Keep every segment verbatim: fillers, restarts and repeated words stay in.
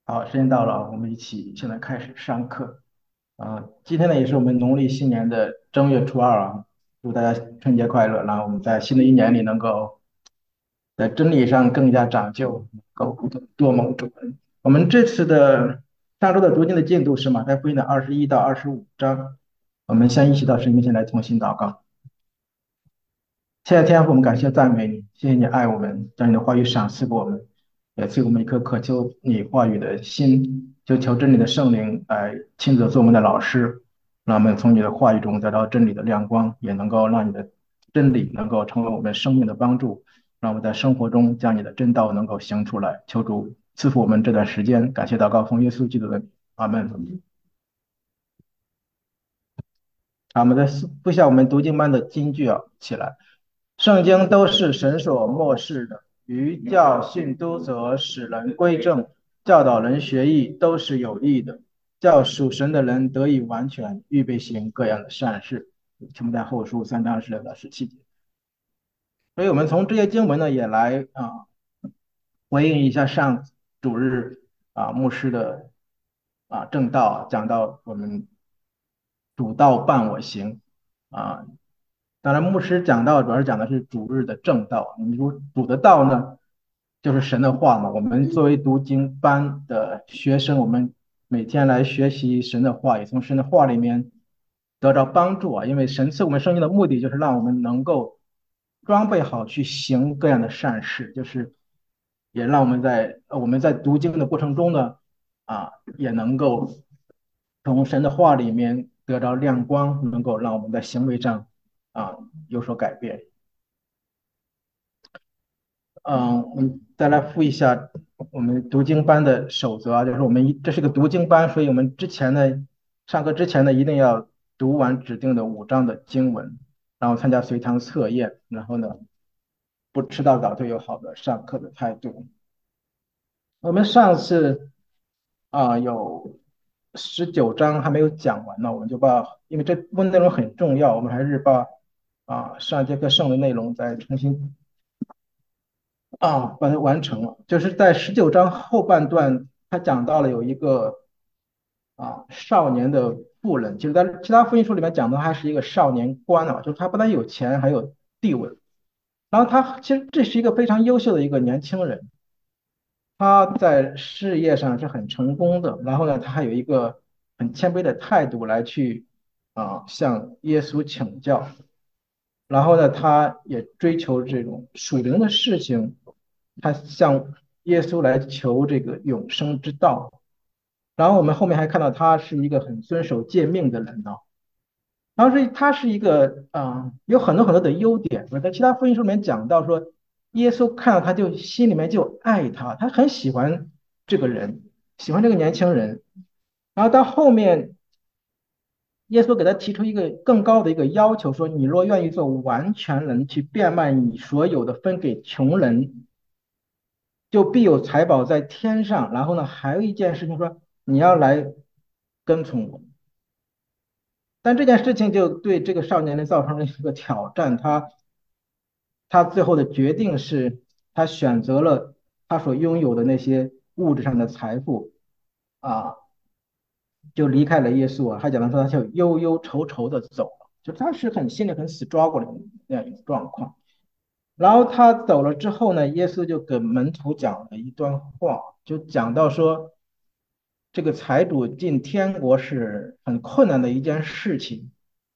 好，时间到了，我们一起现在开始上课。啊、今天呢也是我们农历新年的正月初二啊，祝大家春节快乐。然后我们在新的一年里能够在真理上更加长就，能够多蒙主恩。我们这次的上周的读经的进度是马太福音的二十一到二十五章。我们先一起到神面前来同心祷告。谢谢天父，我们感谢赞美你，谢谢你爱我们，将你的话语赏赐给我们，也赐给我们一颗渴求你话语的心，就求真理的圣灵来亲自做我们的老师，让我们从你的话语中得到真理的亮光，也能够让你的真理能够成为我们生命的帮助，让我们在生活中将你的真道能够行出来。求主赐福我们这段时间，感谢祷告，奉耶稣基督的名，阿门。好，我们再复习下我们读经班的金句啊，起来。圣经都是神所默示的，于教训、督责、使人归正、教导人学艺，都是有益的，叫属神的人得以完全，预备行各样的善事。题目在后书三章二十六到十七节。所以，我们从这些经文呢，也来啊回应一下上主日啊牧师的啊正道，讲到我们主道伴我行啊。当然，牧师讲道主要是讲的是主日的正道。你说主的道呢，就是神的话嘛。我们作为读经班的学生，我们每天来学习神的话，也从神的话里面得到帮助啊。因为神赐我们圣经的目的，就是让我们能够装备好去行各样的善事，就是也让我们在呃我们在读经的过程中呢，啊，也能够从神的话里面得到亮光，能够让我们在行为上啊有所改变。嗯，我们再来复一下我们读经班的守则啊，就是我们一这是个读经班，所以我们之前呢上课之前呢一定要读完指定的五章的经文，然后参加随堂测验，然后呢不迟到早退有好的上课的态度。我们上次啊有十九章还没有讲完呢，我们就把因为这部分内容很重要，我们还是把啊上节课剩的内容再重新啊，把它完成了。就是在十九章后半段，他讲到了有一个啊少年的富人，其实在其他福音书里面讲的还是一个少年官啊，就是他不但有钱，还有地位。然后他其实这是一个非常优秀的一个年轻人，他在事业上是很成功的。然后呢，他还有一个很谦卑的态度来去啊向耶稣请教。然后呢，他也追求这种属灵的事情，他向耶稣来求这个永生之道。然后我们后面还看到他是一个很遵守诫命的人呢。然后是他是一个啊、呃有很多很多的优点。我在其他福音书里面讲到说，耶稣看到他就心里面就爱他，他很喜欢这个人，喜欢这个年轻人。然后到后面耶稣给他提出一个更高的一个要求，说："你若愿意做完全人，去变卖你所有的，分给穷人，就必有财宝在天上。"然后呢，还有一件事情说，你要来跟从我。但这件事情就对这个少年人造成了一个挑战，他他最后的决定是，他选择了他所拥有的那些物质上的财富啊，就离开了耶稣啊。还讲到说，他就忧忧愁愁的走了，就他是很心里很 struggle 的那样一个状况。然后他走了之后呢，耶稣就给门徒讲了一段话，就讲到说，这个财主进天国是很困难的一件事情。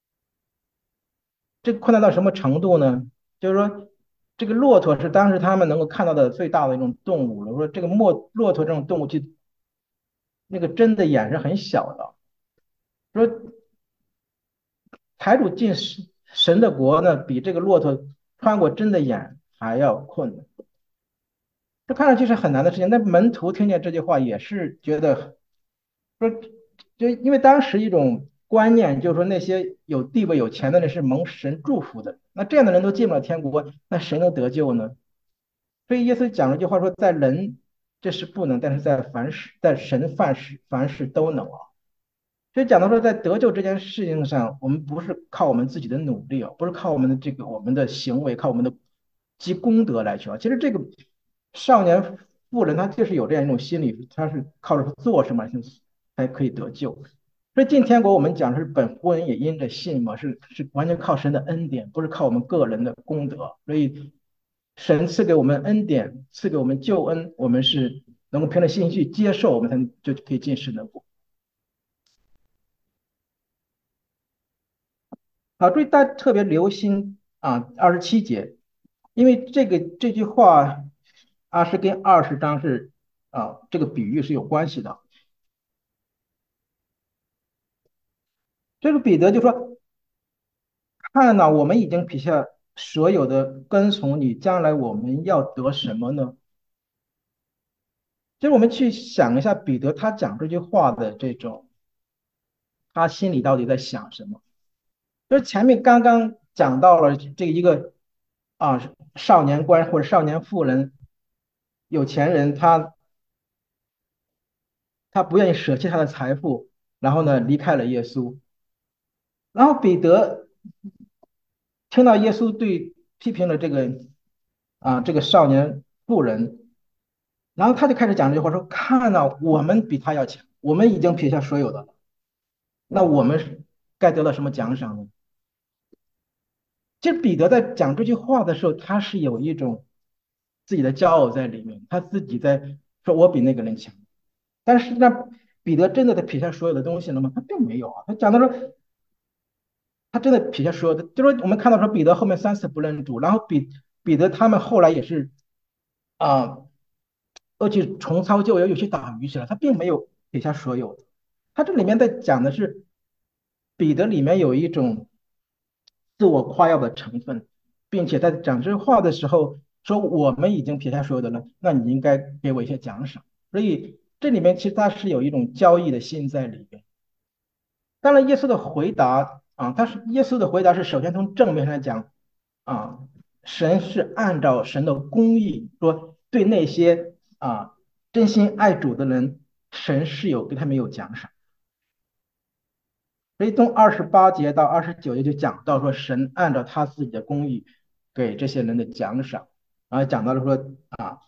这个困难到什么程度呢？就是说，这个骆驼是当时他们能够看到的最大的一种动物了。说这个骆骆驼这种动物，就那个针的眼是很小的。说财主进神神的国呢，比这个骆驼穿过针的眼还要困难。这看上去是很难的事情。那门徒听见这句话，也是觉得说，就因为当时一种观念，就是说那些有地位、有钱的人是蒙神祝福的，那这样的人都进不了天国，那谁能得救呢？所以耶稣讲了一句话说，在人这是不能，但是在凡事，在神凡事凡事都能啊。所以讲到说，在得救这件事情上，我们不是靠我们自己的努力啊，不是靠我们的这个我们的行为，靠我们的积功德来求啊。其实这个少年富人他就是有这样一种心理，他是靠着做什么才可以得救。所以进天国我们讲的是本乎恩也因着信嘛，是是完全靠神的恩典，不是靠我们个人的功德。所以神赐给我们恩典，赐给我们救恩，我们是能够凭着信心去接受，我们才能就可以进神的国。好，注意大家特别留心啊，二十七节，因为这个这句话啊是跟二十章是啊这个比喻是有关系的。这个彼得就说：“看呐，我们已经撇下所有的跟从你，将来我们要得什么呢？”就是我们去想一下，彼得他讲这句话的这种，他心里到底在想什么？就是前面刚刚讲到了这一个啊少年官或者少年妇人，有钱人他他不愿意舍弃他的财富，然后呢离开了耶稣。然后彼得听到耶稣对批评了这个啊这个少年妇人，然后他就开始讲这句话说：“看呐，我们比他要强，我们已经撇下所有的了，那我们该得到什么奖赏呢？”其实彼得在讲这句话的时候，他是有一种自己的骄傲在里面，他自己在说：“我比那个人强。”但是那彼得真的他撇下所有的东西了吗？他并没有啊。他讲的说，他真的撇下所有的，就是说我们看到说彼得后面三次不认主，然后彼彼得他们后来也是啊，又去重操旧业，又去打鱼去了。他并没有撇下所有的。他这里面在讲的是彼得里面有一种自我夸耀的成分，并且在讲这话的时候说我们已经撇下所有的了，那你应该给我一些奖赏。所以这里面其实他是有一种交易的心在里边。当然，耶稣的回答啊，他是耶稣的回答是首先从正面上来讲啊，神是按照神的公义说，对那些啊真心爱主的人，神是有给他们有奖赏。所以从二十八节到二十九节就讲到说，神按照他自己的公义给这些人的奖赏，然后讲到了说啊，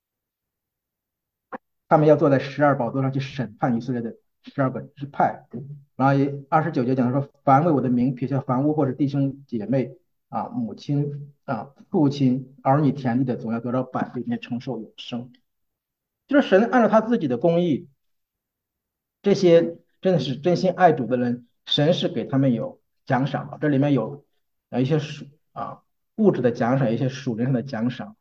他们要坐在十二宝座上去审判以色列的十二个支派。然后也二十九节讲说，凡为我的名撇下房屋或者弟兄姐妹啊、母亲啊、父亲、儿女、田地的，总要得到百倍，并承受永生。就是神按照他自己的公义，这些真的是真心爱主的人，神是给他们有奖赏的。这里面有呃一些属啊物质的奖赏，一些属灵上的奖赏。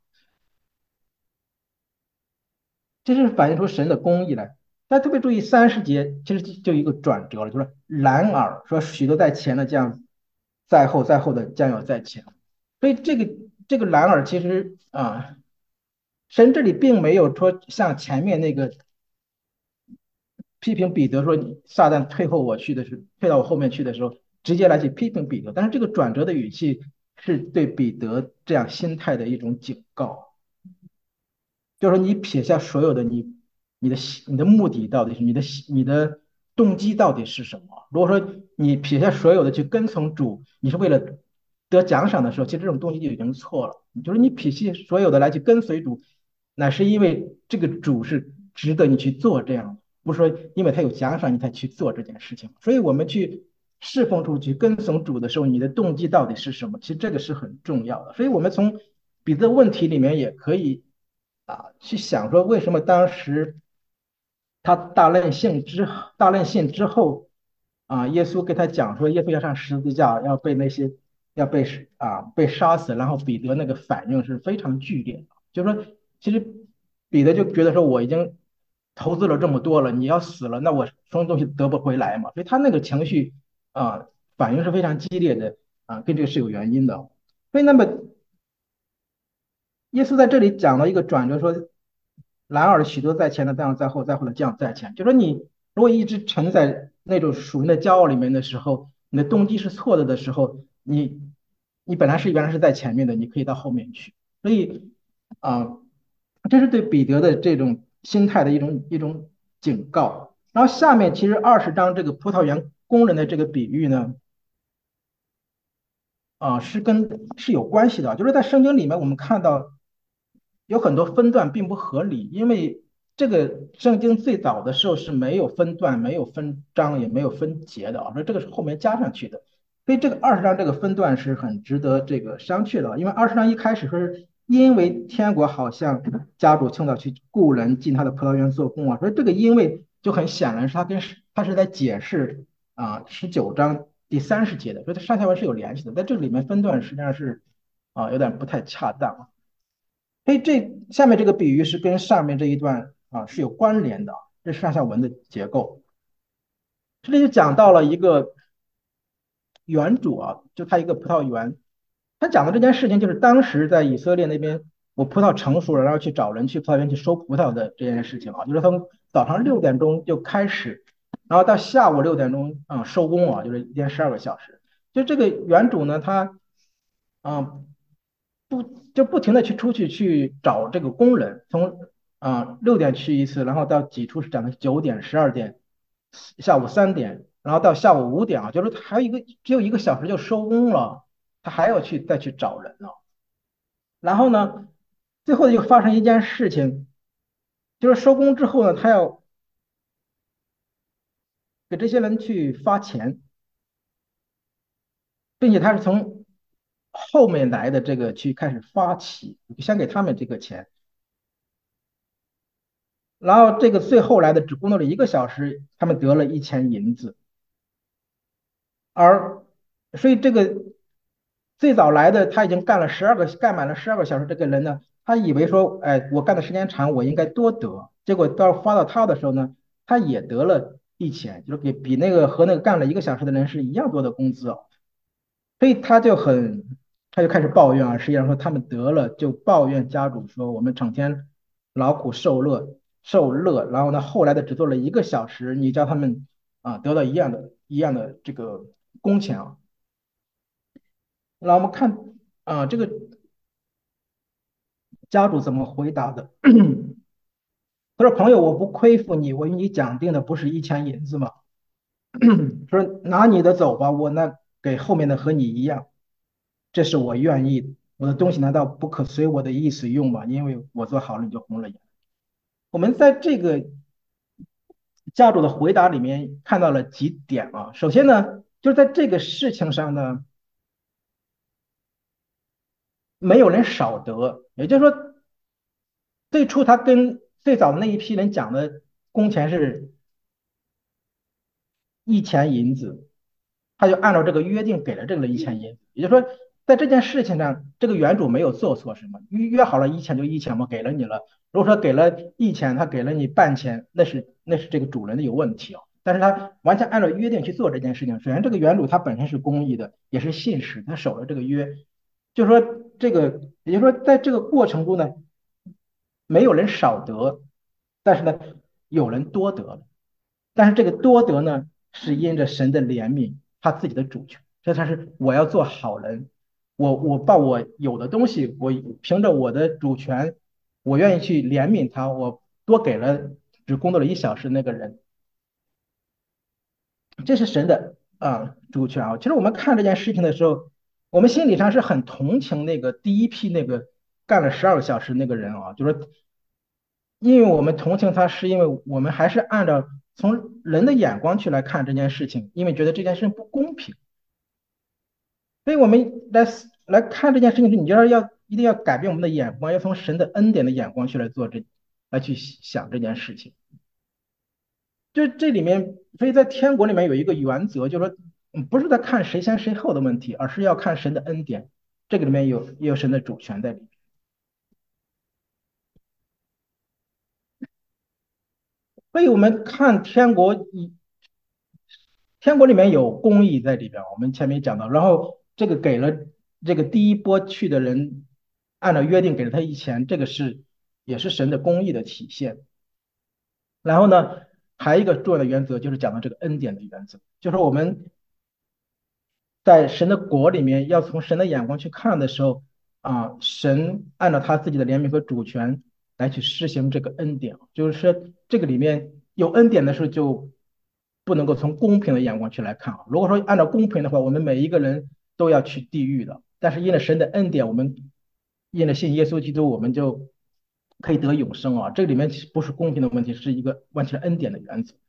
这是反映出神的公义来。大家特别注意三十节，其实就一个转折了，就是然而说许多在前的将在后，在后的将要在前。所以这个这个然而其实啊，神这里并没有说像前面那个批评彼得说你撒旦退后我去的时候，退到我后面去的时候，直接来去批评彼得。但是这个转折的语气是对彼得这样心态的一种警告。就是说你撇下所有的你，你的你的目的到底是你的你的动机到底是什么？如果说你撇下所有的去跟从主，你是为了得奖赏的时候，其实这种动机就已经错了。就是你撇下所有的来去跟随主，乃是因为这个主是值得你去做这样的，不是说因为他有奖赏你才去做这件事情。所以我们去侍奉主、去跟从主的时候，你的动机到底是什么？其实这个是很重要的。所以我们从彼得问题里面也可以啊，去想说为什么当时他大任性之大任性之后啊，耶稣跟他讲说，耶稣要上十字架，要被那些要被啊被杀死，然后彼得那个反应是非常剧烈的，就是说，其实彼得就觉得说我已经投资了这么多了，你要死了，那我什么东西得不回来嘛，所以他那个情绪啊反应是非常激烈的啊，跟这个是有原因的。所以那么耶稣在这里讲了一个转折，说然而许多在前的，这样在后，在后的这样在前。就说你如果一直沉在那种属灵的骄傲里面的时候，你的动机是错的的时候，你你本来是原来是在前面的，你可以到后面去。所以啊，这是对彼得的这种心态的一种一种警告。然后下面其实二十章这个葡萄园工人的这个比喻呢，啊是跟是有关系的，就是在圣经里面我们看到。 有很多分段并不合理，因为这个圣经最早的时候是没有分段、没有分章、也没有分节的啊，说这个是后面加上去的。所以这个二十章这个分段是很值得这个商榷的，因为二十章一开始说是因为天国好像家主倾倒去雇人进他的葡萄园做工啊，所以这个因为就很显然是他跟他是在解释啊十九章第三十节的，所以它上下文是有联系的，在这里面分段实际上是啊有点不太恰当。所以这下面这个比喻是跟上面这一段啊是有关联的，这是上下文的结构。这里就讲到了一个园主啊，就他一个葡萄园，他讲的这件事情就是当时在以色列那边，我葡萄成熟了，然后去找人去葡萄园去收葡萄的这件事情啊，就是从早上六点钟就开始，然后到下午六点钟啊、嗯收工啊，就是一天十二个小时。就这个园主呢，他啊、嗯不就不停的去出去去找这个工人，从啊六点去一次，然后到几处是讲的九点、十二点、下午三点，然后到下午五点啊，就是还有一个只有一个小时就收工了，他还要去再去找人呢。然后呢，最后就发生一件事情，就是收工之后呢，他要给这些人去发钱，并且他是从后面来的这个去开始发起，先给他们这个钱。然后这个最后来的只工作了一个小时，他们得了一钱银子，而所以这个最早来的他已经干了十二个干满了十二个小时，这个人呢，他以为说，哎，我干的时间长，我应该多得，结果到发到他的时候呢，他也得了一钱，就是比比那个和那个干了一个小时的人是一样多的工资哦，所以他就很他就开始抱怨啊，实际上说他们得了就抱怨家主说我们整天劳苦受乐受乐，然后呢后来的只做了一个小时，你叫他们啊得到一样的一样的这个工钱啊。那我们看啊这个家主怎么回答的？他说朋友，我不亏负你，我与你讲定的不是一钱银子吗？说拿你的走吧，我那给后面的和你一样，这是我愿意的。我的东西难道不可随我的意思用吗？因为我做好了，你就红了眼。我们在这个家主的回答里面看到了几点啊。首先呢，就是在这个事情上呢，没有人少得，也就是说，最初他跟最早的那一批人讲的工钱是一钱银子，他就按照这个约定给了这个人一千银子。也就是说，在这件事情上，这个原主没有做错什么，约约好了一千就一千嘛，给了你了。如果说给了一千，他给了你半千，那是那是这个主人的有问题哦。但是他完全按照约定去做这件事情。首先，这个原主他本身是公义的，也是信实，他守了这个约。就是说，这个也就是说，在这个过程中呢，没有人少得，但是呢，有人多得了。但是这个多得呢，是因着神的怜悯，他自己的主权。这才是我要做好人，我我把我有的东西，我凭着我的主权，我愿意去怜悯他，我多给了只工作了一小时那个人，这是神的啊主权啊。其实我们看这件事情的时候，我们心理上是很同情那个第一批那个干了十二个小时那个人啊，就是因为我们同情他，是因为我们还是按照从人的眼光去来看这件事情，因为觉得这件事情不公平，所以我们来来看这件事情时，你就要要一定要改变我们的眼光，要从神的恩典的眼光去来做这来去想这件事情。就这里面，所以在天国里面有一个原则，就是说，嗯不是在看谁先谁后的问题，而是要看神的恩典，这个里面有也有神的主权在里面。所以我们看天国一天国里面有公义在里边，我们前面讲到，然后这个给了这个第一波去的人，按照约定给了他一钱，这个是也是神的公义的体现。然后呢，还有一个重要的原则就是讲到这个恩典的原则，就是我们在神的国里面要从神的眼光去看的时候，啊，神按照他自己的怜悯和主权来去施行这个恩典，就是说这个里面有恩典的时候就不能够从公平的眼光去来看啊。如果说按照公平的话，我们每一个人都要去地狱的。但是因为神的恩典，我们因了信耶稣基督，我们就可以得永生啊。这里面其实不是公平的问题，是一个完全恩典的原则。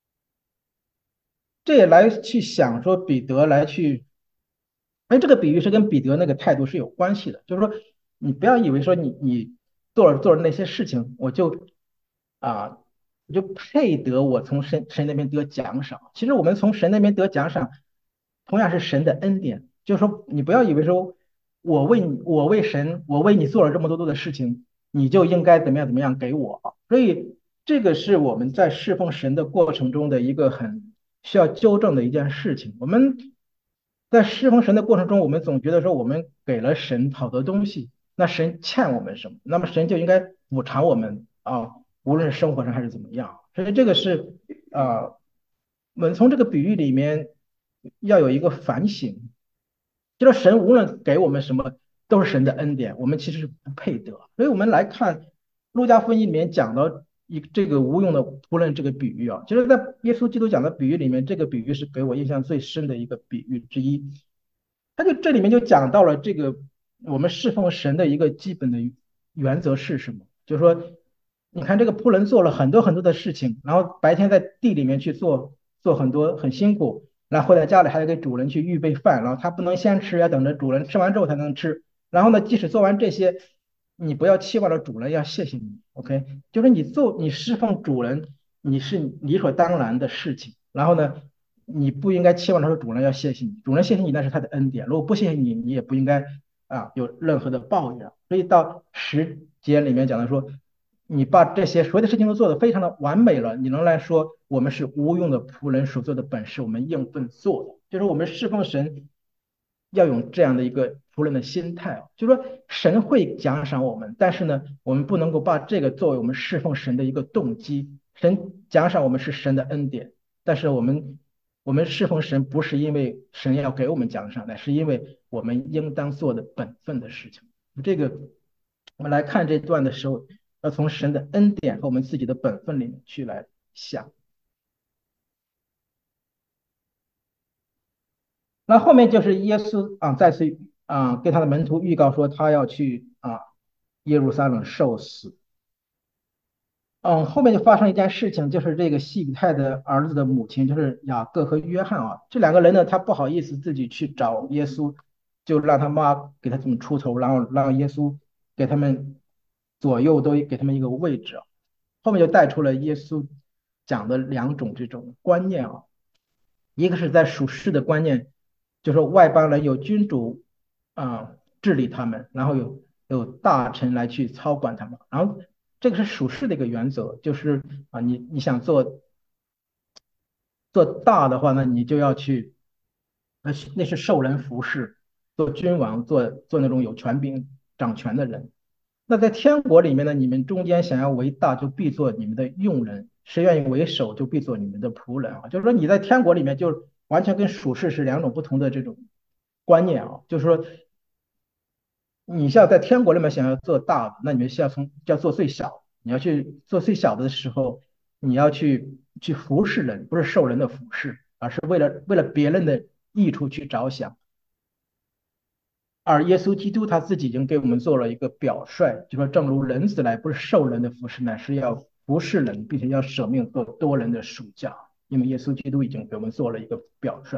这也来去想说彼得来去，哎，这个比喻是跟彼得那个态度是有关系的，就是说你不要以为说你你做了做了那些事情，我就啊我就配得我从神神那边得奖赏。其实我们从神那边得奖赏，同样是神的恩典。就是说你不要以为说我为你我为神我为你做了这么多多的事情，你就应该怎么样怎么样给我。所以这个是我们在侍奉神的过程中的一个很需要纠正的一件事情。我们在侍奉神的过程中，我们总觉得说我们给了神好多东西，那神欠我们什么？那么神就应该补偿我们啊，无论是生活上还是怎么样。所以这个是啊，我们从这个比喻里面要有一个反省，就是神无论给我们什么，都是神的恩典，我们其实是不配得。所以我们来看路加福音里面讲到一这个无用的仆人这个比喻啊，其实，在耶稣基督讲的比喻里面，这个比喻是给我印象最深的一个比喻之一。他就这里面就讲到了这个我们侍奉神的一个基本的原则是什么？就是说，你看这个仆人做了很多很多的事情，然后白天在地里面去做做很多很辛苦，然后回到家里还要给主人去预备饭，然后他不能先吃，要等着主人吃完之后才能吃。然后呢，即使做完这些，你不要期望着主人要谢谢你，OK？就是你做你侍奉主人，你是理所当然的事情。然后呢，你不应该期望他说主人要谢谢你，主人谢谢你那是他的恩典，如果不谢谢你，你也不应该啊有任何的抱怨。所以到十节里面讲的说，你把这些所有的事情都做得非常的完美了，你仍然说我们是无用的仆人所做的本事，我们应份做的，就是我们侍奉神要用这样的一个仆人的心态啊，就是说神会奖赏我们，但是呢，我们不能够把这个作为我们侍奉神的一个动机。神奖赏我们是神的恩典，但是我们我们侍奉神不是因为神要给我们奖赏，乃是因为我们应当做的本分的事情。这个我们来看这段的时候，要从神的恩典和我们自己的本分里面去来想。那后面就是耶稣啊，再次啊跟他的门徒预告说他要去啊耶路撒冷受死。嗯，后面就发生一件事情，就是这个西比泰的儿子的母亲，就是雅各和约翰啊，这两个人呢，他不好意思自己去找耶稣，就让他妈给他这么出头，然后让耶稣给他们左右都给他们一个位置啊。后面就带出了耶稣讲的两种这种观念啊，一个是在属世的观念，就是说外邦人有君主啊、治理他们，然后有有大臣来去操管他们，然后这个是属世的一个原则，就是啊你你想做做大的话呢，你就要去，那是那是受人服侍，做君王，做做那种有权柄掌权的人。那在天国里面呢，你们中间想要为大，就必做你们的用人；谁愿意为首，就必做你们的仆人啊。就是说你在天国里面，就完全跟属世是两种不同的这种观念啊。就是说，你像在天国里面想要做大的，那你们是要从要做最小。你要去做最小的时候，你要去去服侍人，不是受人的服侍，而是为了为了别人的益处去着想。而耶稣基督他自己已经给我们做了一个表率，就说正如人子来，不是受人的服侍，乃是要服侍人，并且要舍命做多人的属下。因为耶稣基督已经给我们做了一个表率。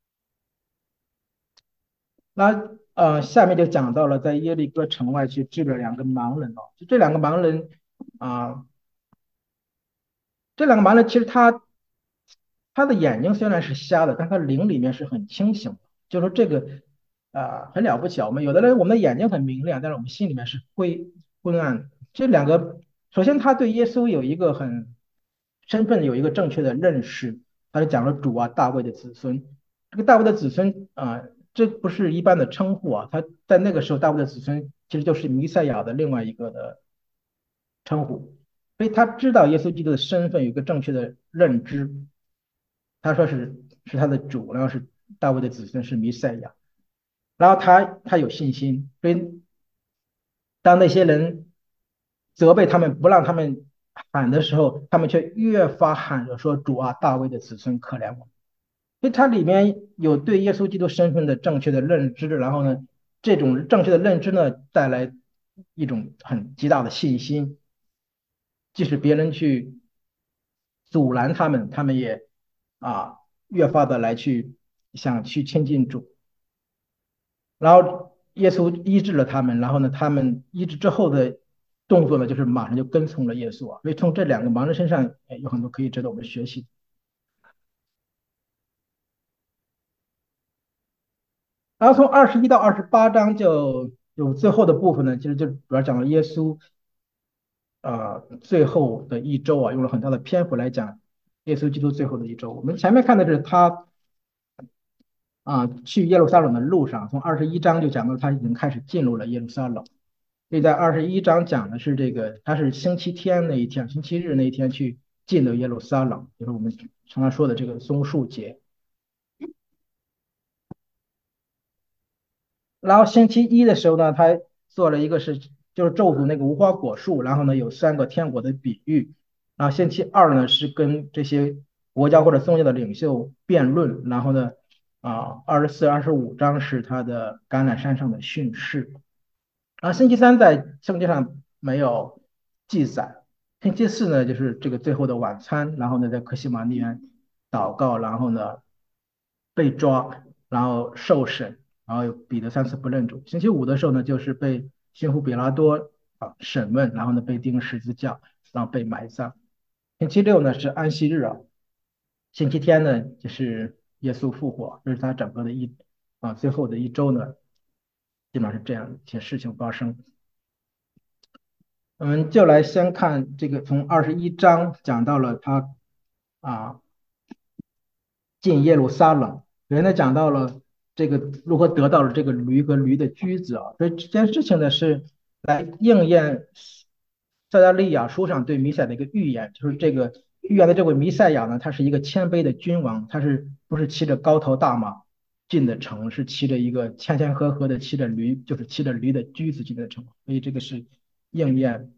那呃，下面就讲到了在耶利哥城外去治了两个盲人哦，就这两个盲人啊、这两个盲人其实他他的眼睛虽然是瞎的，但他灵里面是很清醒的，就说这个啊、很了不起啊。我们有的人我们的眼睛很明亮，但是我们心里面是灰昏暗。这两个，首先他对耶稣有一个很身份有一个正确的认识，他就讲了主啊，大卫的子孙。这个大卫的子孙啊、这不是一般的称呼啊，他在那个时候大卫的子孙其实就是弥赛亚的另外一个的称呼。所以他知道耶稣基督的身份有一个正确的认知，他说是是他的主，然后是大卫的子孙，是弥赛亚，然后他他有信心，所以当那些人责备他们不让他们喊的时候，他们却越发喊着说：“主啊，大卫的子孙，可怜我们。”所以它里面有对耶稣基督身份的正确的认知，然后呢，这种正确的认知呢，带来一种很极大的信心，即使别人去阻拦他们，他们也啊越发的来去想去亲近主。然后耶稣医治了他们，然后呢，他们医治之后的动作呢，就是马上就跟从了耶稣啊。所以从这两个盲人身上，哎有很多可以值得我们学习。然后从二十一到二十八章就有最后的部分呢，其实就主要讲了耶稣呃最后的一周啊，用了很大的篇幅来讲耶稣基督最后的一周。我们前面看的是他啊去耶路撒冷的路上，从二十一章就讲到他已经开始进入了耶路撒冷。所以在二十一章讲的是这个，他是星期天那一天，星期日那一天去进的耶路撒冷，就是我们常常说的这个松树节。然后星期一的时候呢，他做了一个是就是咒诅那个无花果树，然后呢有三个天国的比喻。然后星期二呢是跟这些国家或者宗教的领袖辩论，然后呢啊二十四、二十五章是他的橄榄山上的训示。然后星期三在圣经上没有记载，星期四呢就是这个最后的晚餐，然后呢在克西马尼园祷告，然后呢被抓，然后受审，然后彼得三次不认主。星期五的时候呢就是被巡抚比拉多啊审问，然后呢被钉十字架，然后被埋葬。星期六呢是安息日啊，星期天呢就是耶稣复活，这是他整个的一啊最后的一周呢，基本上是这样一些事情发生。我们就来先看这个，从二十一章讲到了他啊进耶路撒冷，人呢讲到了这个如何得到了这个驴和驴的驹子啊，所以这件事情呢是来应验撒加利亚书上对弥赛的一个预言，就是这个预言的这位弥赛亚呢，他是一个谦卑的君王，他是不是骑着高头大马进的城，是骑着一个谦谦和和的骑着驴，就是骑着驴的驹子进的城，所以这个是应验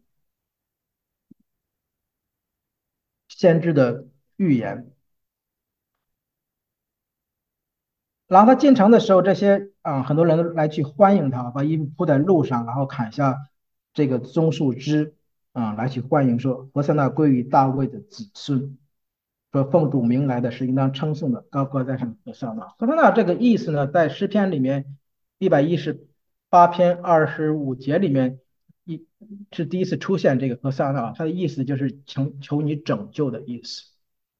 先知的预言。然后他进城的时候，这些啊、很多人都来去欢迎他，把衣服铺在路上，然后砍下这个棕树枝啊、来去欢迎说：“和散那归于大卫的子孙。”说奉主名来的是应当称颂的，高高在上和散那。和散那这个意思呢，在诗篇里面一百一十八篇二十五节里面一是第一次出现这个和散那，它的意思就是求求你拯救的意思。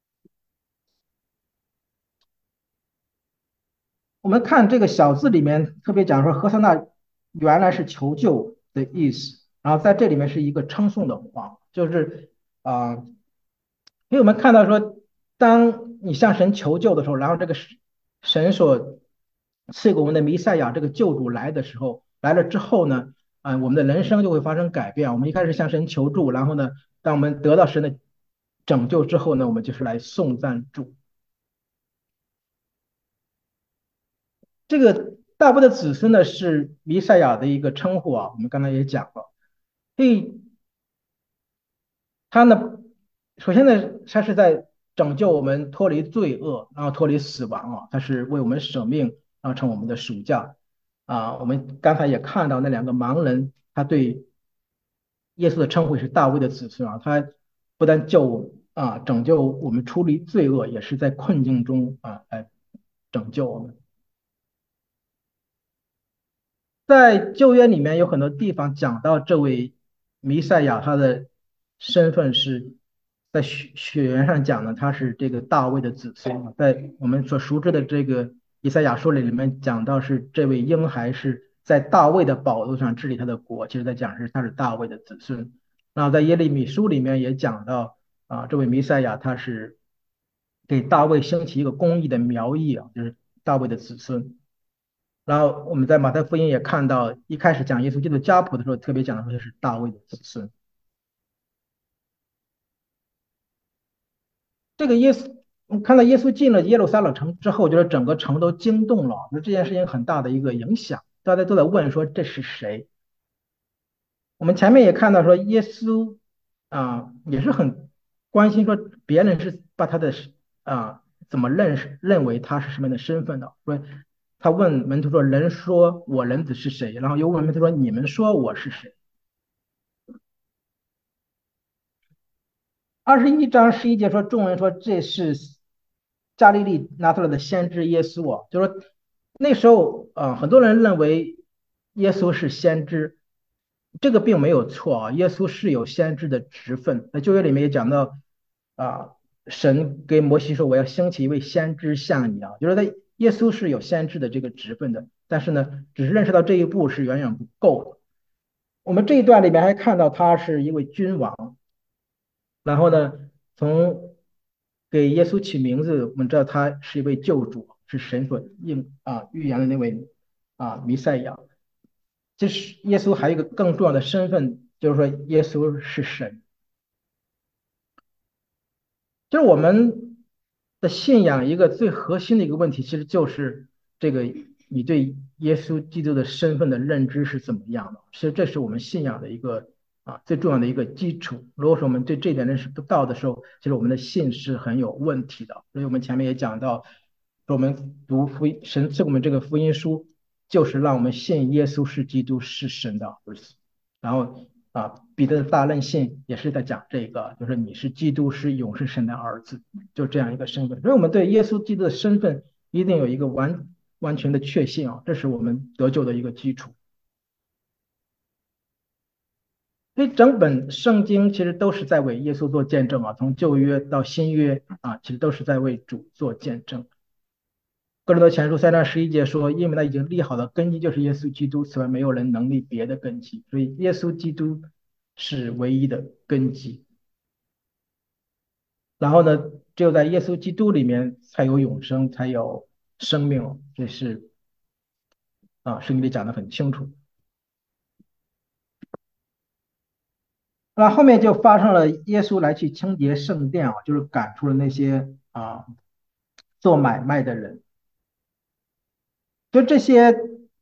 我们看这个小字里面特别讲说，和散那原来是求救的意思，然后在这里面是一个称颂的话，就是啊、呃因为我们看到说，当你向神求救的时候，然后这个神神所赐给我们的弥赛亚这个救主来的时候，来了之后呢，啊、我们的人生就会发生改变。我们一开始向神求助，然后呢，当我们得到神的拯救之后呢，我们就是来颂赞主。这个大卫的子孙呢是弥赛亚的一个称呼啊，我们刚才也讲了。所以他呢，首先呢，他是在拯救我们脱离罪恶，然后脱离死亡啊，他是为我们舍命，然后成我们的赎价啊。我们刚才也看到那两个盲人，他对耶稣的称呼是大卫的子孙啊，他不但救啊拯救我们出离罪恶，也是在困境中啊来拯救我们。在旧约里面有很多地方讲到这位弥赛亚，他的身份是在血血缘上讲呢，他是这个大卫的子孙啊。在我们所熟知的这个以赛亚书里里面讲到是这位婴孩是在大卫的宝座上治理他的国，其实在讲是他是大卫的子孙。然后在耶利米书里面也讲到啊，这位弥赛亚他是给大卫兴起一个公义的苗裔啊，就是大卫的子孙。然后我们在马太福音也看到，一开始讲耶稣基督家谱的时候，特别讲的说是大卫的子孙。这个耶稣，看到耶稣进了耶路撒冷城之后，觉得整个城都惊动了，那这件事情很大的一个影响，大家都在问说这是谁？我们前面也看到说耶稣啊、也是很关心说别人是把他的啊、怎么认识认为他是什么样的身份的，说他问门徒说人说我人子是谁？然后又问门徒说你们说我是谁？ 二十一章十一节说，众人说这是加利利拿出来的先知耶稣啊，就说那时候啊、呃很多人认为耶稣是先知，这个并没有错啊，耶稣是有先知的职分。在旧约里面也讲到啊，神给摩西说我要兴起一位先知像你啊，就是他耶稣是有先知的这个职分的，但是呢，只是认识到这一步是远远不够的。我们这一段里面还看到他是一位君王，然后呢，从给耶稣起名字，我们知道他是一位救主，是神所应啊预言的那位啊弥赛亚。这是耶稣还有一个更重要的身份，就是说耶稣是神。就是我们的信仰一个最核心的一个问题，其实就是这个你对耶稣基督的身份的认知是怎么样的？其实这是我们信仰的一个啊最重要的一个基础。如果说我们对这点认识不到的时候，其实我们的信是很有问题的。所以我们前面也讲到，说我们读福音，神赐我们这个福音书，就是让我们信耶稣是基督是神的儿子。然后啊，彼得的大任信也是在讲这个，就是你是基督，是永生神的儿子，就这样一个身份。所以，我们对耶稣基督的身份一定有一个完完全的确信啊，这是我们得救的一个基础。所以，整本圣经其实都是在为耶稣做见证啊，从旧约到新约啊，其实都是在为主做见证。哥林多前书三章十一节说，因为他已经立好的根基就是耶稣基督，此外没有人能立别的根基，所以耶稣基督是唯一的根基。然后呢，只有在耶稣基督里面才有永生，才有生命，这是啊，圣经里讲的很清楚。那后面就发生了耶稣来去清洁圣殿啊，就是赶出了那些啊做买卖的人。就这些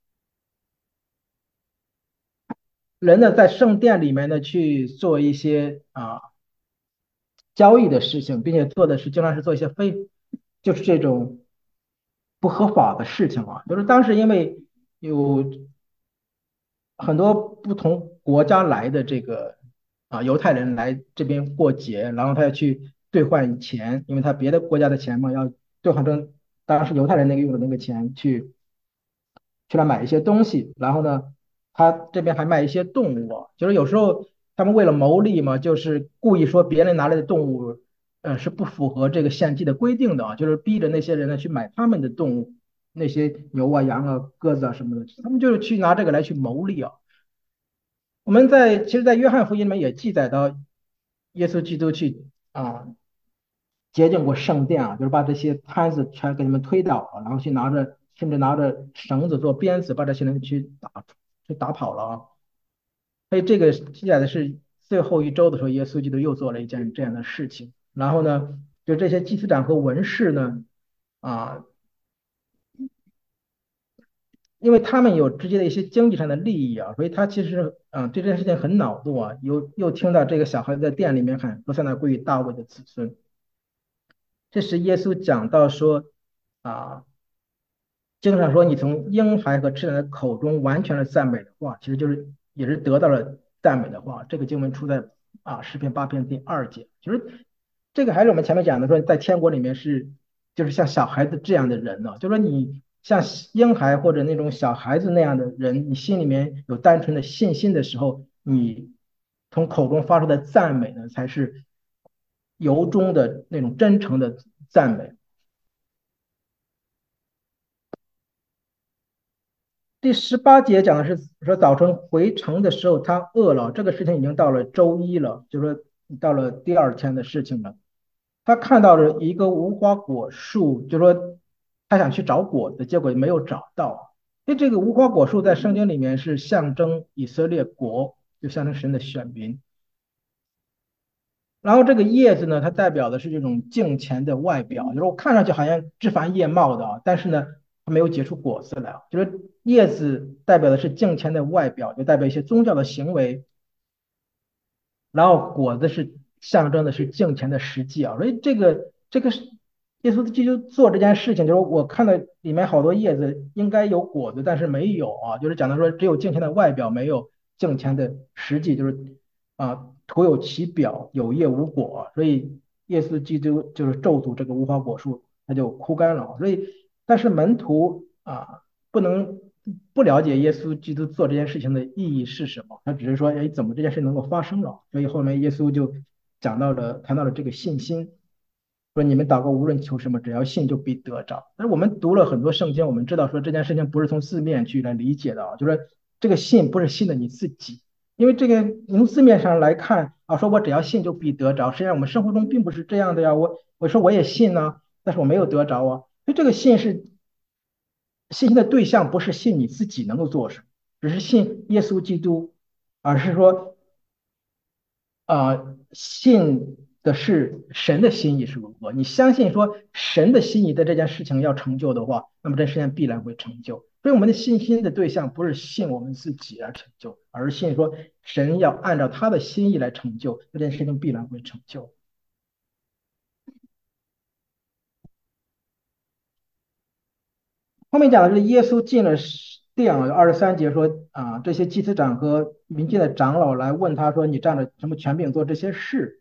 人呢，在圣殿里面呢去做一些啊交易的事情，并且做的是经常是做一些非就是这种不合法的事情啊。就是当时因为有很多不同国家来的这个啊犹太人来这边过节，然后他要去兑换钱，因为他别的国家的钱嘛，要兑换成当时犹太人那个用的那个钱去去来买一些东西，然后呢，他这边还卖一些动物啊，就是有时候他们为了牟利嘛，就是故意说别人拿来的动物，呃，是不符合这个献祭的规定的啊，就是逼着那些人呢去买他们的动物，那些牛啊、羊啊、鸽子啊什么的，他们就是去拿这个来去牟利啊。我们在其实，在约翰福音里面也记载到，耶稣基督去啊洁净过圣殿啊，就是把这些摊子全给你们推倒了，然后去拿着甚至拿着绳子做鞭子把这些人去打去打跑了啊。所以这个记载的是最后一周的时候，耶稣基督又做了一件这样的事情。然后呢，就这些祭司长和文士呢，啊，因为他们有直接的一些经济上的利益啊，所以他其实啊对这件事情很恼怒啊。又又听到这个小孩子在店里面喊，说在那归于大卫的子孙。这是耶稣讲到说啊，经上说你从婴孩和吃人的口中完全的赞美的话，其实就是也是得到了赞美的话。这个经文出在啊诗篇八篇第二节，就是这个还是我们前面讲的说，在天国里面是就是像小孩子这样的人呢、就说你像婴孩或者那种小孩子那样的人，你心里面有单纯的信心的时候，你从口中发出的赞美呢，才是由衷的那种真诚的赞美。第十八节讲的是说早晨回城的时候他饿了，这个事情已经到了周一了，就是说到了第二天的事情了。他看到了一个无花果树，就说他想去找果子，结果没有找到。因为这个无花果树在圣经里面是象征以色列国，就象征神的选民。然后这个叶子呢，它代表的是这种敬虔的外表，就是我看上去好像枝繁叶茂的啊，但是呢，它没有结出果子来啊。就是叶子代表的是敬虔的外表，就代表一些宗教的行为，然后果子是象征的是敬虔的实际啊。所以这个这个是耶稣基督做这件事情，就是我看到里面好多叶子应该有果子，但是没有啊，就是讲的说只有敬虔的外表，没有敬虔的实际，就是啊。 徒有其表，有叶无果，所以耶稣基督就是咒诅这个无花果树，它就枯干了。所以，但是门徒啊，不能不了解耶稣基督做这件事情的意义是什么，他只是说，哎，怎么这件事能够发生了？所以后面耶稣就讲到了，谈到了这个信心，说你们祷告无论求什么，只要信就必得着。但是我们读了很多圣经，我们知道说这件事情不是从字面去来理解的啊，就是这个信不是信的你自己，因为这个从字面上来看啊，说我只要信就必得着，实际上我们生活中并不是这样的呀。我我说我也信呢、但是我没有得着啊。所以这个信是信心的对象，不是信你自己能够做什么，只是信耶稣基督，而是说呃，信的是神的心意是如何。你相信说神的心意在这件事情要成就的话，那么这事情必然会成就。所以我们的信心的对象不是信我们自己而成就，而是信说神要按照他的心意来成就，这件事情必然会成就。后面讲的是耶稣进了殿啊，二十三节说啊，这些祭司长和民间的长老来问他说：“你仗着什么权柄做这些事？”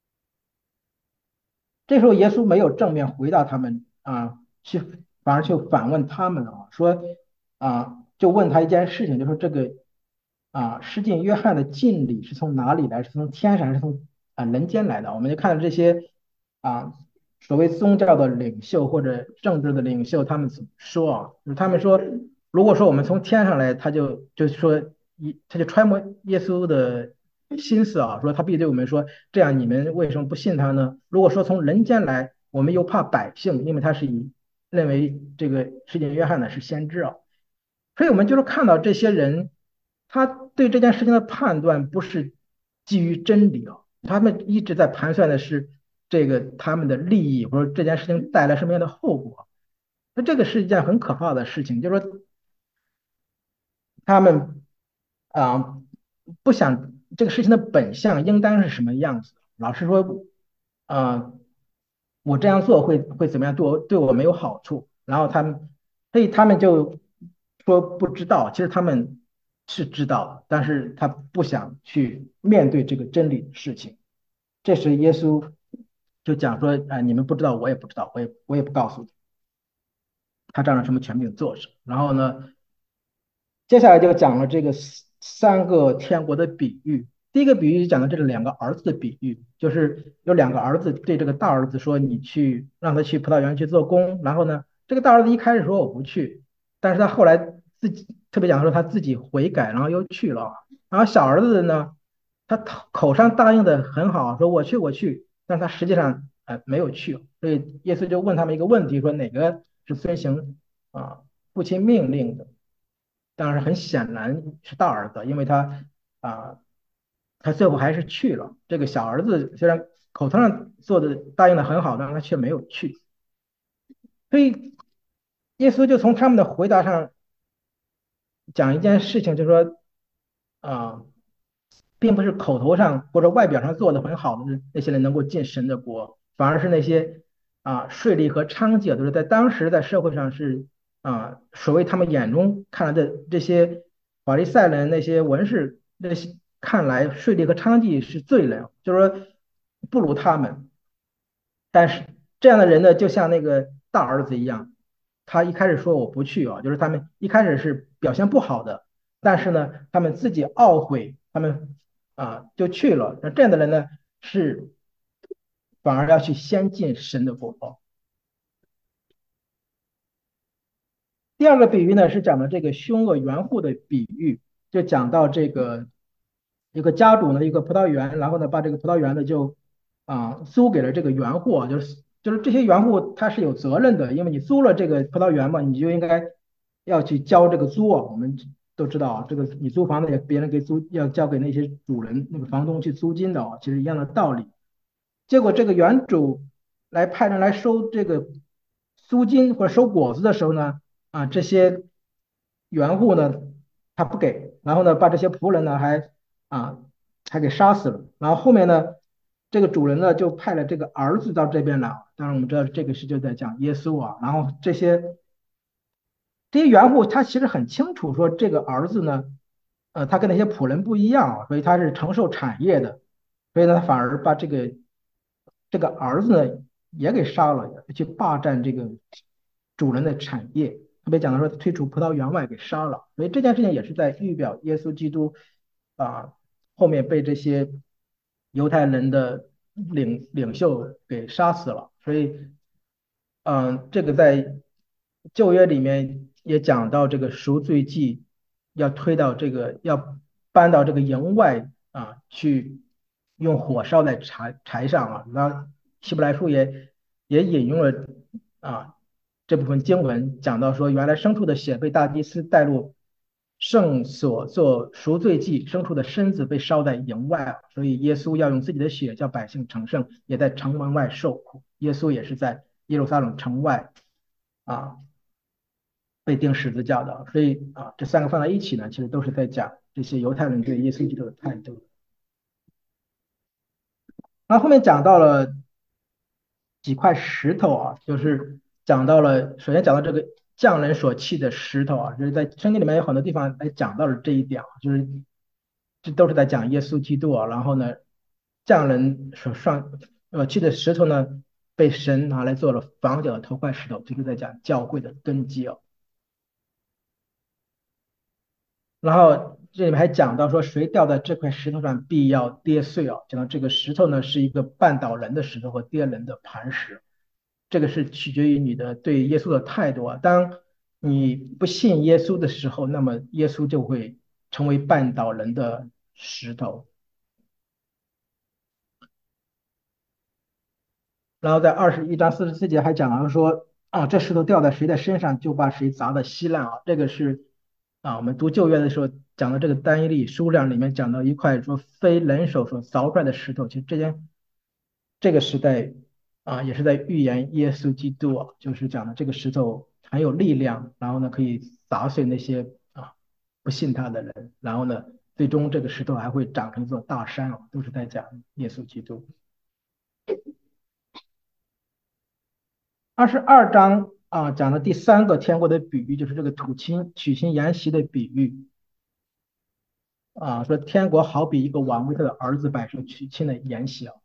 这时候耶稣没有正面回答他们啊，去反而去反问他们了啊，说啊，就问他一件事情，就说这个啊，施浸约翰的浸礼是从哪里来？是从天上还是从啊人间来的？我们就看到这些啊所谓宗教的领袖或者政治的领袖，他们怎么说啊？就是他们说，如果说我们从天上来，他就就是说一他就揣摩耶稣的心思啊，说他必对我们说，这样你们为什么不信他呢？如果说从人间来，我们又怕百姓，因为他是以认为这个世界约翰呢是先知啊，所以我们就是看到这些人，他对这件事情的判断不是基于真理啊，他们一直在盘算的是这个他们的利益，或者这件事情带来什么样的后果。那这个是一件很可怕的事情，就是说他们啊、不想这个事情的本相应当是什么样子。老师说，啊、我这样做会会怎么样，对我对我没有好处。然后他们，所以他们就说不知道，其实他们是知道的，但是他不想去面对这个真理的事情。这时耶稣就讲说，啊、你们不知道，我也不知道，我也我也不告诉你，他仗着什么权柄做什么。然后呢，接下来就讲了这个三个天国的比喻。第一个比喻讲的这个两个儿子的比喻，就是有两个儿子对这个大儿子说：“你去让他去葡萄园去做工。”然后呢，这个大儿子一开始说我不去，但是他后来自己特别讲说他自己悔改，然后又去了。然后小儿子呢，他口上答应的很好，说我去我去，但他实际上呃没有去。所以耶稣就问他们一个问题，说哪个是遵行啊父亲命令的？当然很显然是大儿子，因为他啊，他最后还是去了。这个小儿子虽然口头上做的答应的很好，但是他却没有去。所以耶稣就从他们的回答上讲一件事情，就是说啊，并不是口头上或者外表上做的很好的那些人能够进神的国，反而是那些啊税吏和娼妓，都是在当时在社会上是啊所谓他们眼中看来的这些法利赛人、那些文士那些看来税吏和娼妓是罪人，就是说不如他们。但是这样的人呢，就像那个大儿子一样，他一开始说我不去啊，就是他们一开始是表现不好的，但是呢，他们自己懊悔，他们啊就去了。那这样的人呢，是反而要去先进神的国。第二个比喻呢，是讲的这个凶恶园户的比喻，就讲到这个一个家主呢，一个葡萄园，然后呢，把这个葡萄园呢就啊租给了这个园户啊，就是就是这些园户他是有责任的，因为你租了这个葡萄园嘛，你就应该要去交这个租啊。我们都知道啊，这个你租房子也别人给租要交给那些主人那个房东去租金的啊，其实一样的道理。结果这个园主来派人来收这个租金或者收果子的时候呢，啊，这些园户呢他不给，然后呢把这些仆人呢还啊还给杀死了，然后后面呢这个主人呢就派了这个儿子到这边来，当然我们知道这个是就在讲耶稣啊，然后这些这些园户他其实很清楚说这个儿子呢，呃他跟那些仆人不一样啊，所以他是承受产业的。 所以呢，他反而把这个这个儿子呢也给杀了，去霸占这个主人的产业。特别讲到说推出葡萄园外给杀了，所以这件事情也是在预表耶稣基督啊后面被这些犹太人的领领袖给杀死了。所以，嗯，这个在旧约里面也讲到这个赎罪祭要推到这个要搬到这个营外啊去用火烧在柴柴上啊。那希伯来书也也引用了啊这部分经文，讲到说，原来牲畜的血被大祭司带入圣所做赎罪祭，牲畜的身子被烧在营外啊，所以耶稣要用自己的血叫百姓成圣，也在城门外受苦。耶稣也是在耶路撒冷城外啊被钉十字架的，所以啊这三个放在一起呢，其实都是在讲这些犹太人对耶稣基督的态度。那后面讲到了几块石头啊，就是讲到了，首先讲到这个匠人所弃的石头啊，就是在圣经里面有很多地方来讲到了这一点啊，就是这都是在讲耶稣基督啊。然后呢，匠人所上呃弃的石头呢，被神拿来做了房角的头块石头，就是在讲教会的根基啊。然后这里面还讲到说，谁掉在这块石头上，必要跌碎啊。讲到这个石头呢，是一个绊倒人的石头和跌人的磐石。这个是取决于你的对耶稣的态度啊。当你不信耶稣的时候，那么耶稣就会成为绊倒人的石头。然后在二十一章四十四节还讲了说，啊，这石头掉在谁的身上，就把谁砸的稀烂啊。这个是啊，我们读旧约的时候讲的这个单一例数量里面讲到一块说非人手所凿出来的石头，其实这件这个时代啊，也是在预言耶稣基督啊，就是讲的这个石头很有力量，然后呢可以砸碎那些啊不信他的人，然后呢最终这个石头还会长成一座大山啊，都是在讲耶稣基督。二十二章啊讲的第三个天国的比喻，就是这个土亲娶亲筵席的比喻啊，说天国好比一个王为他的儿子摆设娶亲的筵席啊。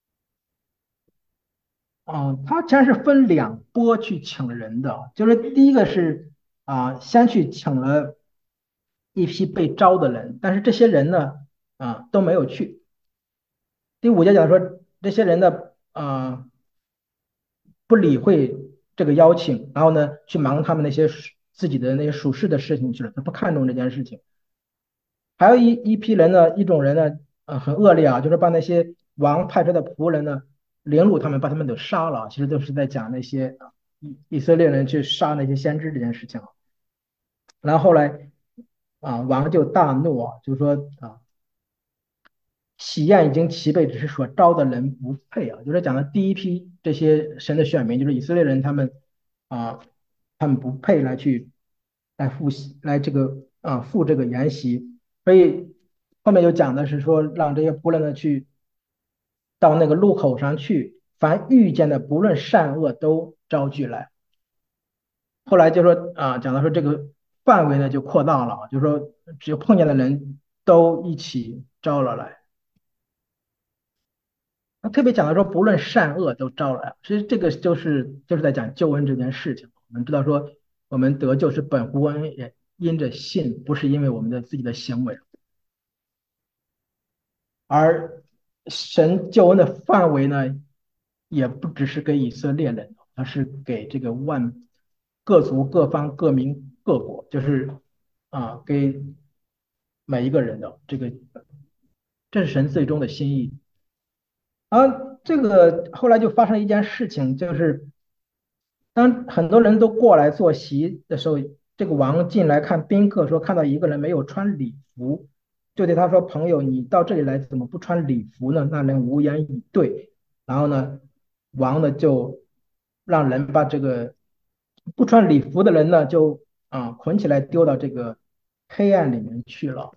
嗯，他其实是分两波去请人的，就是第一个是啊，先去请了一批被招的人，但是这些人呢，啊都没有去。第五节讲说，这些人呢，啊不理会这个邀请，然后呢，去忙他们那些属自己的那些属事的事情去了，他不看重这件事情。还有一一批人呢，一种人呢，呃，很恶劣啊，就是把那些王派出的仆人呢，凌辱他们，把他们都杀了。其实都是在讲那些啊以以色列人去杀那些先知这件事情。然后后来啊，王就大怒啊，就说啊，喜宴已经齐备，只是所招的人不配啊。就是讲的第一批这些神的选民，就是以色列人，他们啊，他们不配来去来复习，来这个啊赴这个筵席。所以后面就讲的是说，让这些仆人呢去到那个路口上去，凡遇见的不论善恶都招聚来。后来就说啊，讲到说这个范围呢就扩大了，就是说只有碰见的人都一起招了来。他特别讲到说，不论善恶都招来。其实这个就是就是在讲救恩这件事情。我们知道说，我们得救是本乎恩，也因着信，不是因为我们的自己的行为。而神救恩的范围呢，也不只是给以色列人，而是给这个万各族各方各民各国，就是啊，给每一个人的这个，这是神最终的心意。而这个后来就发生一件事情，就是当很多人都过来坐席的时候，这个王进来看宾客，说看到一个人没有穿礼服，就对他说：“朋友，你到这里来怎么不穿礼服呢？”那人无言以对。然后呢，王呢就让人把这个不穿礼服的人呢就啊捆起来丢到这个黑暗里面去了。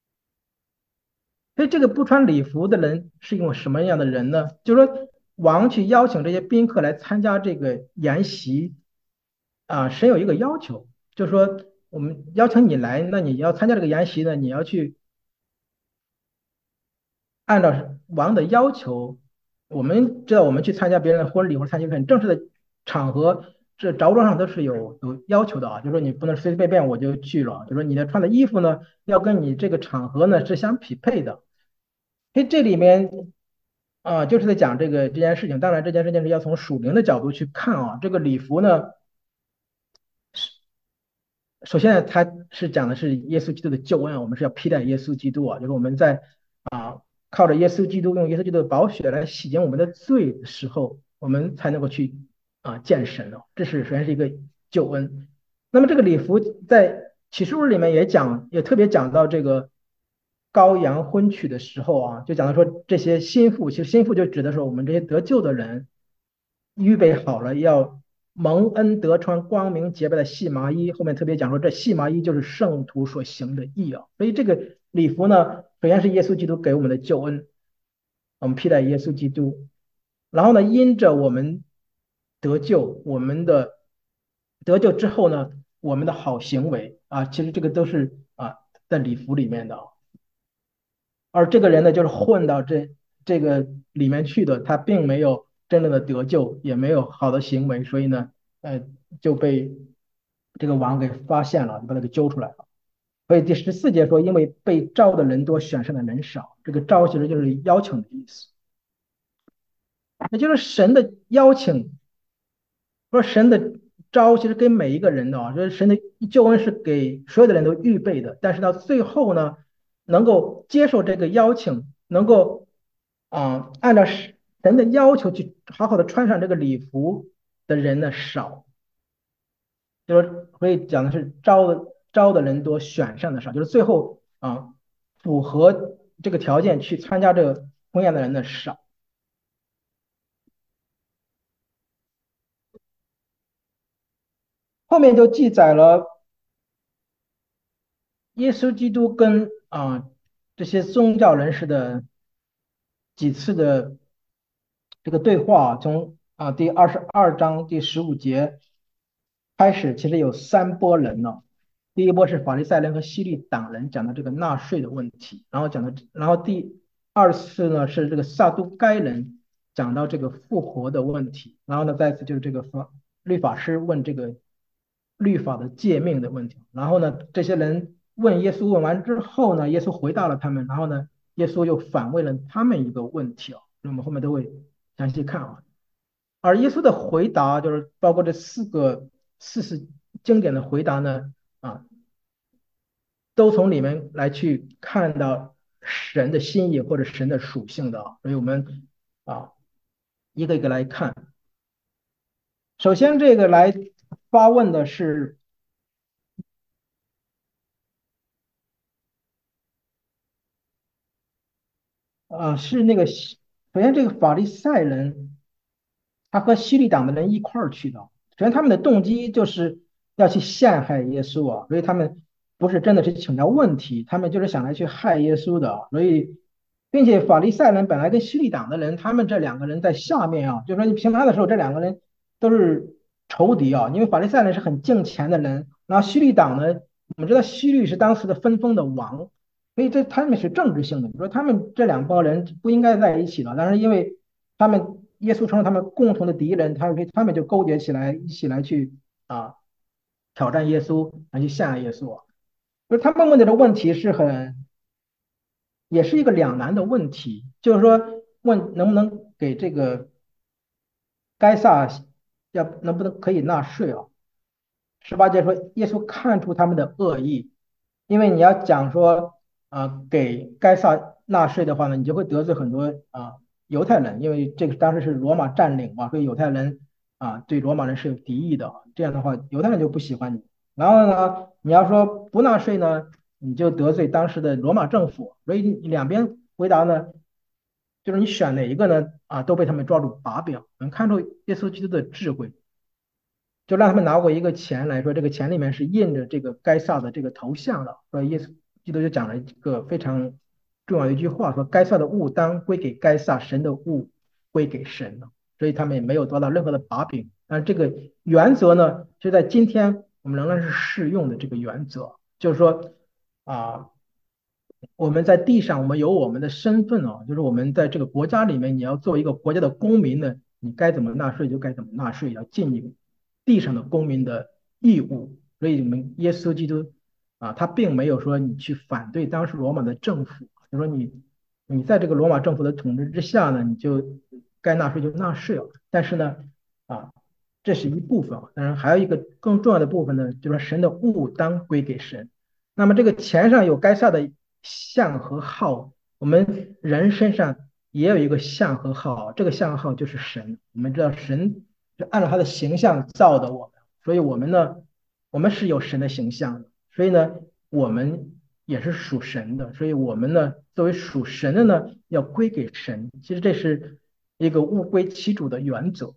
所以这个不穿礼服的人是一种什么样的人呢？就是说，王去邀请这些宾客来参加这个筵席，啊，神有一个要求，就是说，我们邀请你来，那你要参加这个筵席呢，你要去按照王的要求，我们知道我们去参加别人的婚礼或者参加很正式的场合，这着装上都是有有要求的啊，就是说你不能随随便便我就去了，就是说你的穿的衣服呢要跟你这个场合呢是相匹配的。所以这里面啊，就是在讲这个这件事情。当然，这件事情是要从属灵的角度去看啊。这个礼服呢，首先呢，它是讲的是耶稣基督的救恩，我们是要披戴耶稣基督啊，就是我们在啊靠着耶稣基督，用耶稣基督的宝血来洗净我们的罪的时候，我们才能够去啊见神哦。这是首先是一个救恩。那么这个礼服在启示录里面也讲，也特别讲到这个羔羊婚娶的时候啊，就讲到说这些心腹，其实心腹就指的是我们这些得救的人，预备好了要蒙恩得穿光明洁白的细麻衣。后面特别讲说，这细麻衣就是圣徒所行的义啊。所以这个礼服呢，首先是耶稣基督给我们的救恩，我们披戴耶稣基督。然后呢，因着我们得救，我们的得救之后呢，我们的好行为啊，其实这个都是啊在礼服里面的。而这个人呢，就是混到这这个里面去的，他并没有真正的得救，也没有好的行为，所以呢，呃，就被这个王给发现了，就把他给揪出来了。所以第十四节说，因为被招的人多，选上的人少，这个招其实就是邀请的意思，也就是神的邀请。说神的招其实给每一个人的啊，就是神的救恩是给所有的人都预备的，但是到最后呢，能够接受这个邀请，能够啊、按照神的要求去好好的穿上这个礼服的人呢少，就是所以讲的是招的招的人多，选上的少，就是最后啊、符合这个条件去参加这个婚宴的人呢少。后面就记载了耶稣基督跟啊、这些宗教人士的几次的这个对话，从啊第二十二章第十五节开始，其实有三波人呢。第一波是法利赛人和希律党人讲的这个纳税的问题，然后讲的，然后第二次呢是这个撒都该人讲到这个复活的问题，然后呢再次就是这个法律法师问这个律法的诫命的问题，然后呢这些人问耶稣问完之后呢，耶稣回答了他们，然后呢耶稣又反问了他们一个问题啊，那我们后面都会详细看啊。而耶稣的回答就是包括这四个四次经典的回答呢，啊，都从里面来去看到神的心意或者神的属性的啊，所以我们啊一个一个来看。首先，这个来发问的是啊是那个首先这个法利赛人他和西律党的人一块儿去的。首先，他们的动机就是要去陷害耶稣啊，所以他们不是真的是请教问题，他们就是想来去害耶稣的啊。所以，并且法利赛人本来跟西律党的人，他们这两个人在下面啊，就是说你平常的时候，这两个人都是仇敌啊。因为法利赛人是很敬虔的人，然后西律党呢，我们知道西律是当时的分封的王，所以这他们是政治性的。你说他们这两帮人不应该在一起的，但是因为他们耶稣成了他们共同的敌人，他们他们就勾结起来，一起来去啊挑战耶稣，来去陷害耶稣啊。就是他们问的这个问题是很，也是一个两难的问题，就是说问能不能给这个该撒要能不能可以纳税啊？十八节说耶稣看出他们的恶意，因为你要讲说啊、呃给该撒纳税的话呢，你就会得罪很多啊、犹太人，因为这个当时是罗马占领嘛，所以犹太人啊、对罗马人是有敌意的，这样的话犹太人就不喜欢你。然后呢，你要说不纳税呢，你就得罪当时的罗马政府，所以你两边回答呢，就是你选哪一个呢啊，都被他们抓住把柄，能看出耶稣基督的智慧。就让他们拿过一个钱来说，这个钱里面是印着这个该撒的这个头像的。所以耶稣基督就讲了一个非常重要的一句话，说该撒的物当归给该撒，神的物归给神了。所以他们也没有得到任何的把柄。但这个原则呢，就在今天我们仍然是适用的这个原则，就是说啊。 我们在地上，我们有我们的身份哦，就是我们在这个国家里面，你要做一个国家的公民呢，你该怎么纳税就该怎么纳税，要尽你地上的公民的义务。所以，我们耶稣基督啊，他并没有说你去反对当时罗马的政府，就说你你在这个罗马政府的统治之下呢，你就该纳税就纳税了。但是呢，啊，这是一部分啊，当然还有一个更重要的部分呢，就是说神的物当归给神。那么这个钱上有该下的相和号，我们人身上也有一个相和号，这个相和号就是神。我们知道神是按照他的形象造的我们，所以我们呢，我们是有神的形象的，所以呢，我们也是属神的，所以我们呢，作为属神的呢，要归给神。其实这是一个物归其主的原则。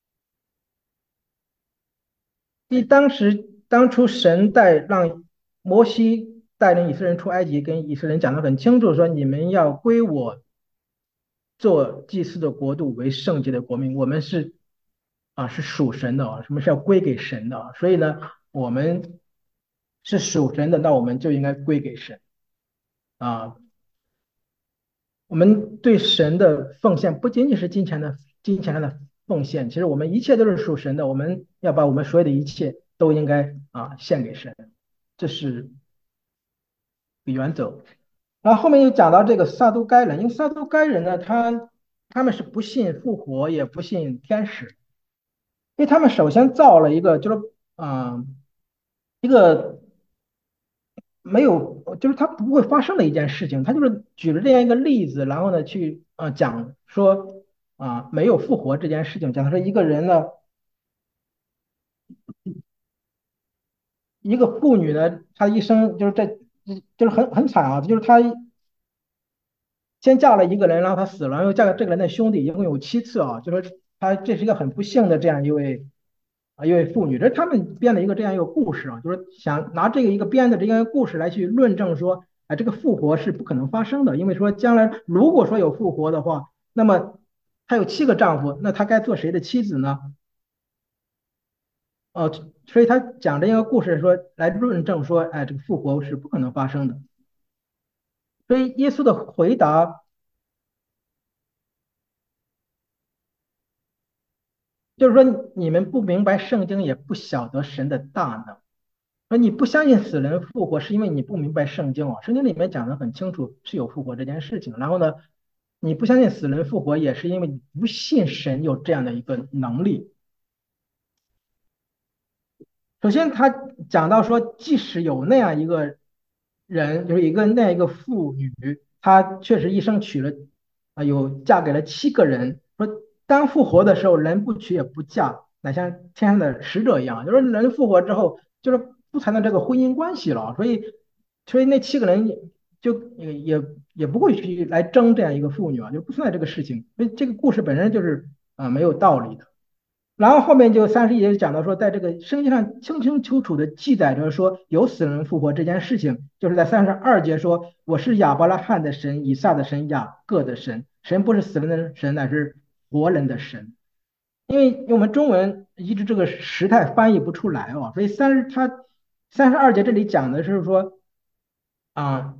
因为当时当初神带让摩西带领以色列人出埃及，跟以色列人讲得很清楚，说你们要归我做祭司的国度为圣洁的国民，我们是啊是属神的啊，什么是要归给神的啊？所以呢，我们是属神的，那我们就应该归给神啊。我们对神的奉献不仅仅是金钱的金钱上的奉献，其实我们一切都是属神的，我们要把我们所有的一切都应该啊献给神，这是原则。然后后面又讲到这个撒都该人，因为撒都该人呢，他他们是不信复活，也不信天使，因为他们首先造了一个就是啊、呃一个没有，就是它不会发生的一件事情。他就是举了这样一个例子，然后呢去啊、呃讲说啊、没有复活这件事情，讲说一个人呢，一个妇女呢，她一生就是在就是很很惨啊，就是她先嫁了一个人，然后她死了，又嫁给这个人的兄弟，一共有七次啊，就说她这是一个很不幸的这样一位啊一位妇女，这是他们编的一个这样一个故事啊，就是想拿这个一个编的这样一个故事来去论证说，啊这个复活是不可能发生的，因为说将来如果说有复活的话，那么她有七个丈夫，那她该做谁的妻子呢？哦，所以他讲这个故事说来论证说，哎，这个复活是不可能发生的。所以耶稣的回答就是说，你们不明白圣经，也不晓得神的大能。说你不相信死人复活，是因为你不明白圣经哦。圣经里面讲的很清楚，是有复活这件事情。然后呢，你不相信死人复活，也是因为你不信神有这样的一个能力。首先，他讲到说，即使有那样一个人，就是一个那样一个妇女，她确实一生娶了啊，有嫁给了七个人。说当复活的时候，人不娶也不嫁，乃像天上的使者一样。就是人复活之后，就是不谈论这个婚姻关系了。所以，所以那七个人也就也也也不会去来争这样一个妇女啊，就不存在这个事情。所以这个故事本身就是啊没有道理的。然后后面就三十一节讲到说，在这个圣经上清清楚楚的记载着说有死人复活这件事情，就是在三十二节说我是亚伯拉罕的神、以撒的神、雅各的神，神不是死人的神，乃是活人的神。因为我们中文一直这个时态翻译不出来哦，所以三十他三十二节这里讲的是说啊，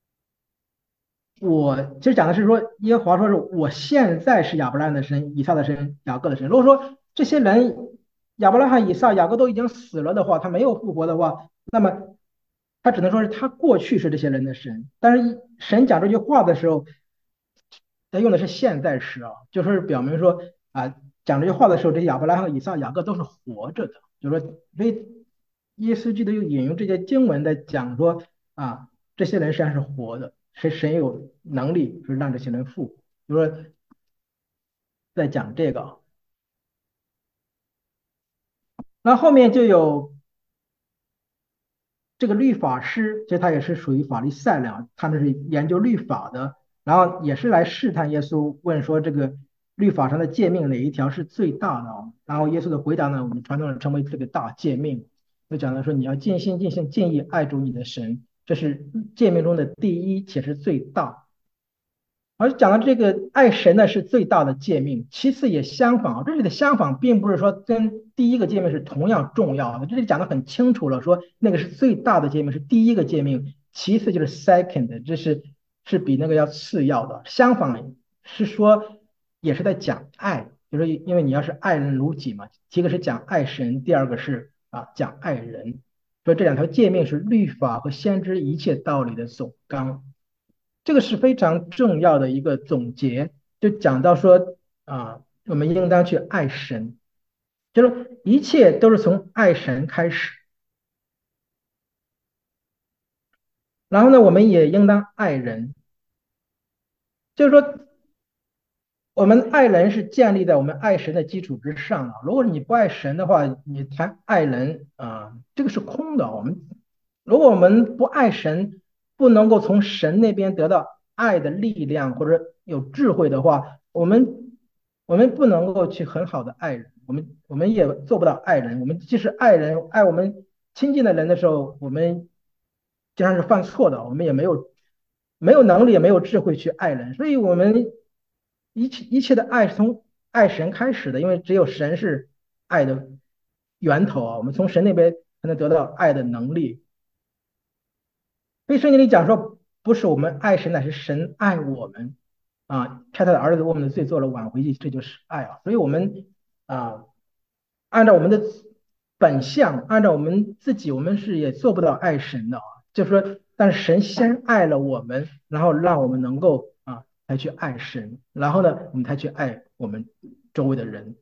我其实讲的是说，耶和华说是我现在是亚伯拉罕的神、以撒的神、雅各的神。如果说这些人亚伯拉罕、以撒、雅各都已经死了的话，他没有复活的话，那么他只能说是他过去是这些人的神。但是神讲这句话的时候，他用的是现在时啊，就是表明说啊，讲这句话的时候，这亚伯拉罕、以撒、雅各都是活着的。就是说，所以耶稣基督又引用这些经文在讲说啊，这些人实际上是活的，是神有能力是让这些人复活。就是说在讲这个，那后面就有这个律法师，其实他也是属于法利赛人，他们是研究律法的，然后也是来试探耶稣，问说这个律法上的诫命哪一条是最大的啊？然后耶稣的回答呢，我们传统上称为这个大诫命，就讲的说你要尽心尽性尽意爱主你的神，这是诫命中的第一，且是最大。而讲到这个爱神呢是最大的诫命，其次也相仿。这里的相仿并不是说跟第一个诫命是同样重要的，这里讲的很清楚了，说那个是最大的诫命，是第一个诫命。 其次就是 second，这是是比那个要次要的。相反是说也是在讲爱，就是因为你要是爱人如己嘛，第一个是讲爱神，第二个是啊讲爱人。说这两条诫命是律法和先知一切道理的总纲，这个是非常重要的一个总结。就讲到说啊，我们应当去爱神，就是一切都是从爱神开始。然后呢，我们也应当爱人，就是说我们爱人是建立在我们爱神的基础之上的。如果你不爱神的话，你谈爱人啊，这个是空的。我们如果我们不爱神，不能够从神那边得到爱的力量或者有智慧的话，我们我们不能够去很好的爱人，我们我们也做不到爱人。我们即使爱人爱我们亲近的人的时候，我们经常是犯错的，我们也没有没有能力，也没有智慧去爱人。所以，我们一切一切的爱是从爱神开始的，因为只有神是爱的源头啊。我们从神那边才能得到爱的能力。所以圣经里讲说，不是我们爱神，乃是神爱我们啊，差他的儿子为我们的罪做了挽回祭，这就是爱啊。所以我们啊，按照我们的本相，按照我们自己，我们是也做不到爱神的啊。就是说，但是神先爱了我们，然后让我们能够啊，才去爱神，然后呢，我们才去爱我们周围的人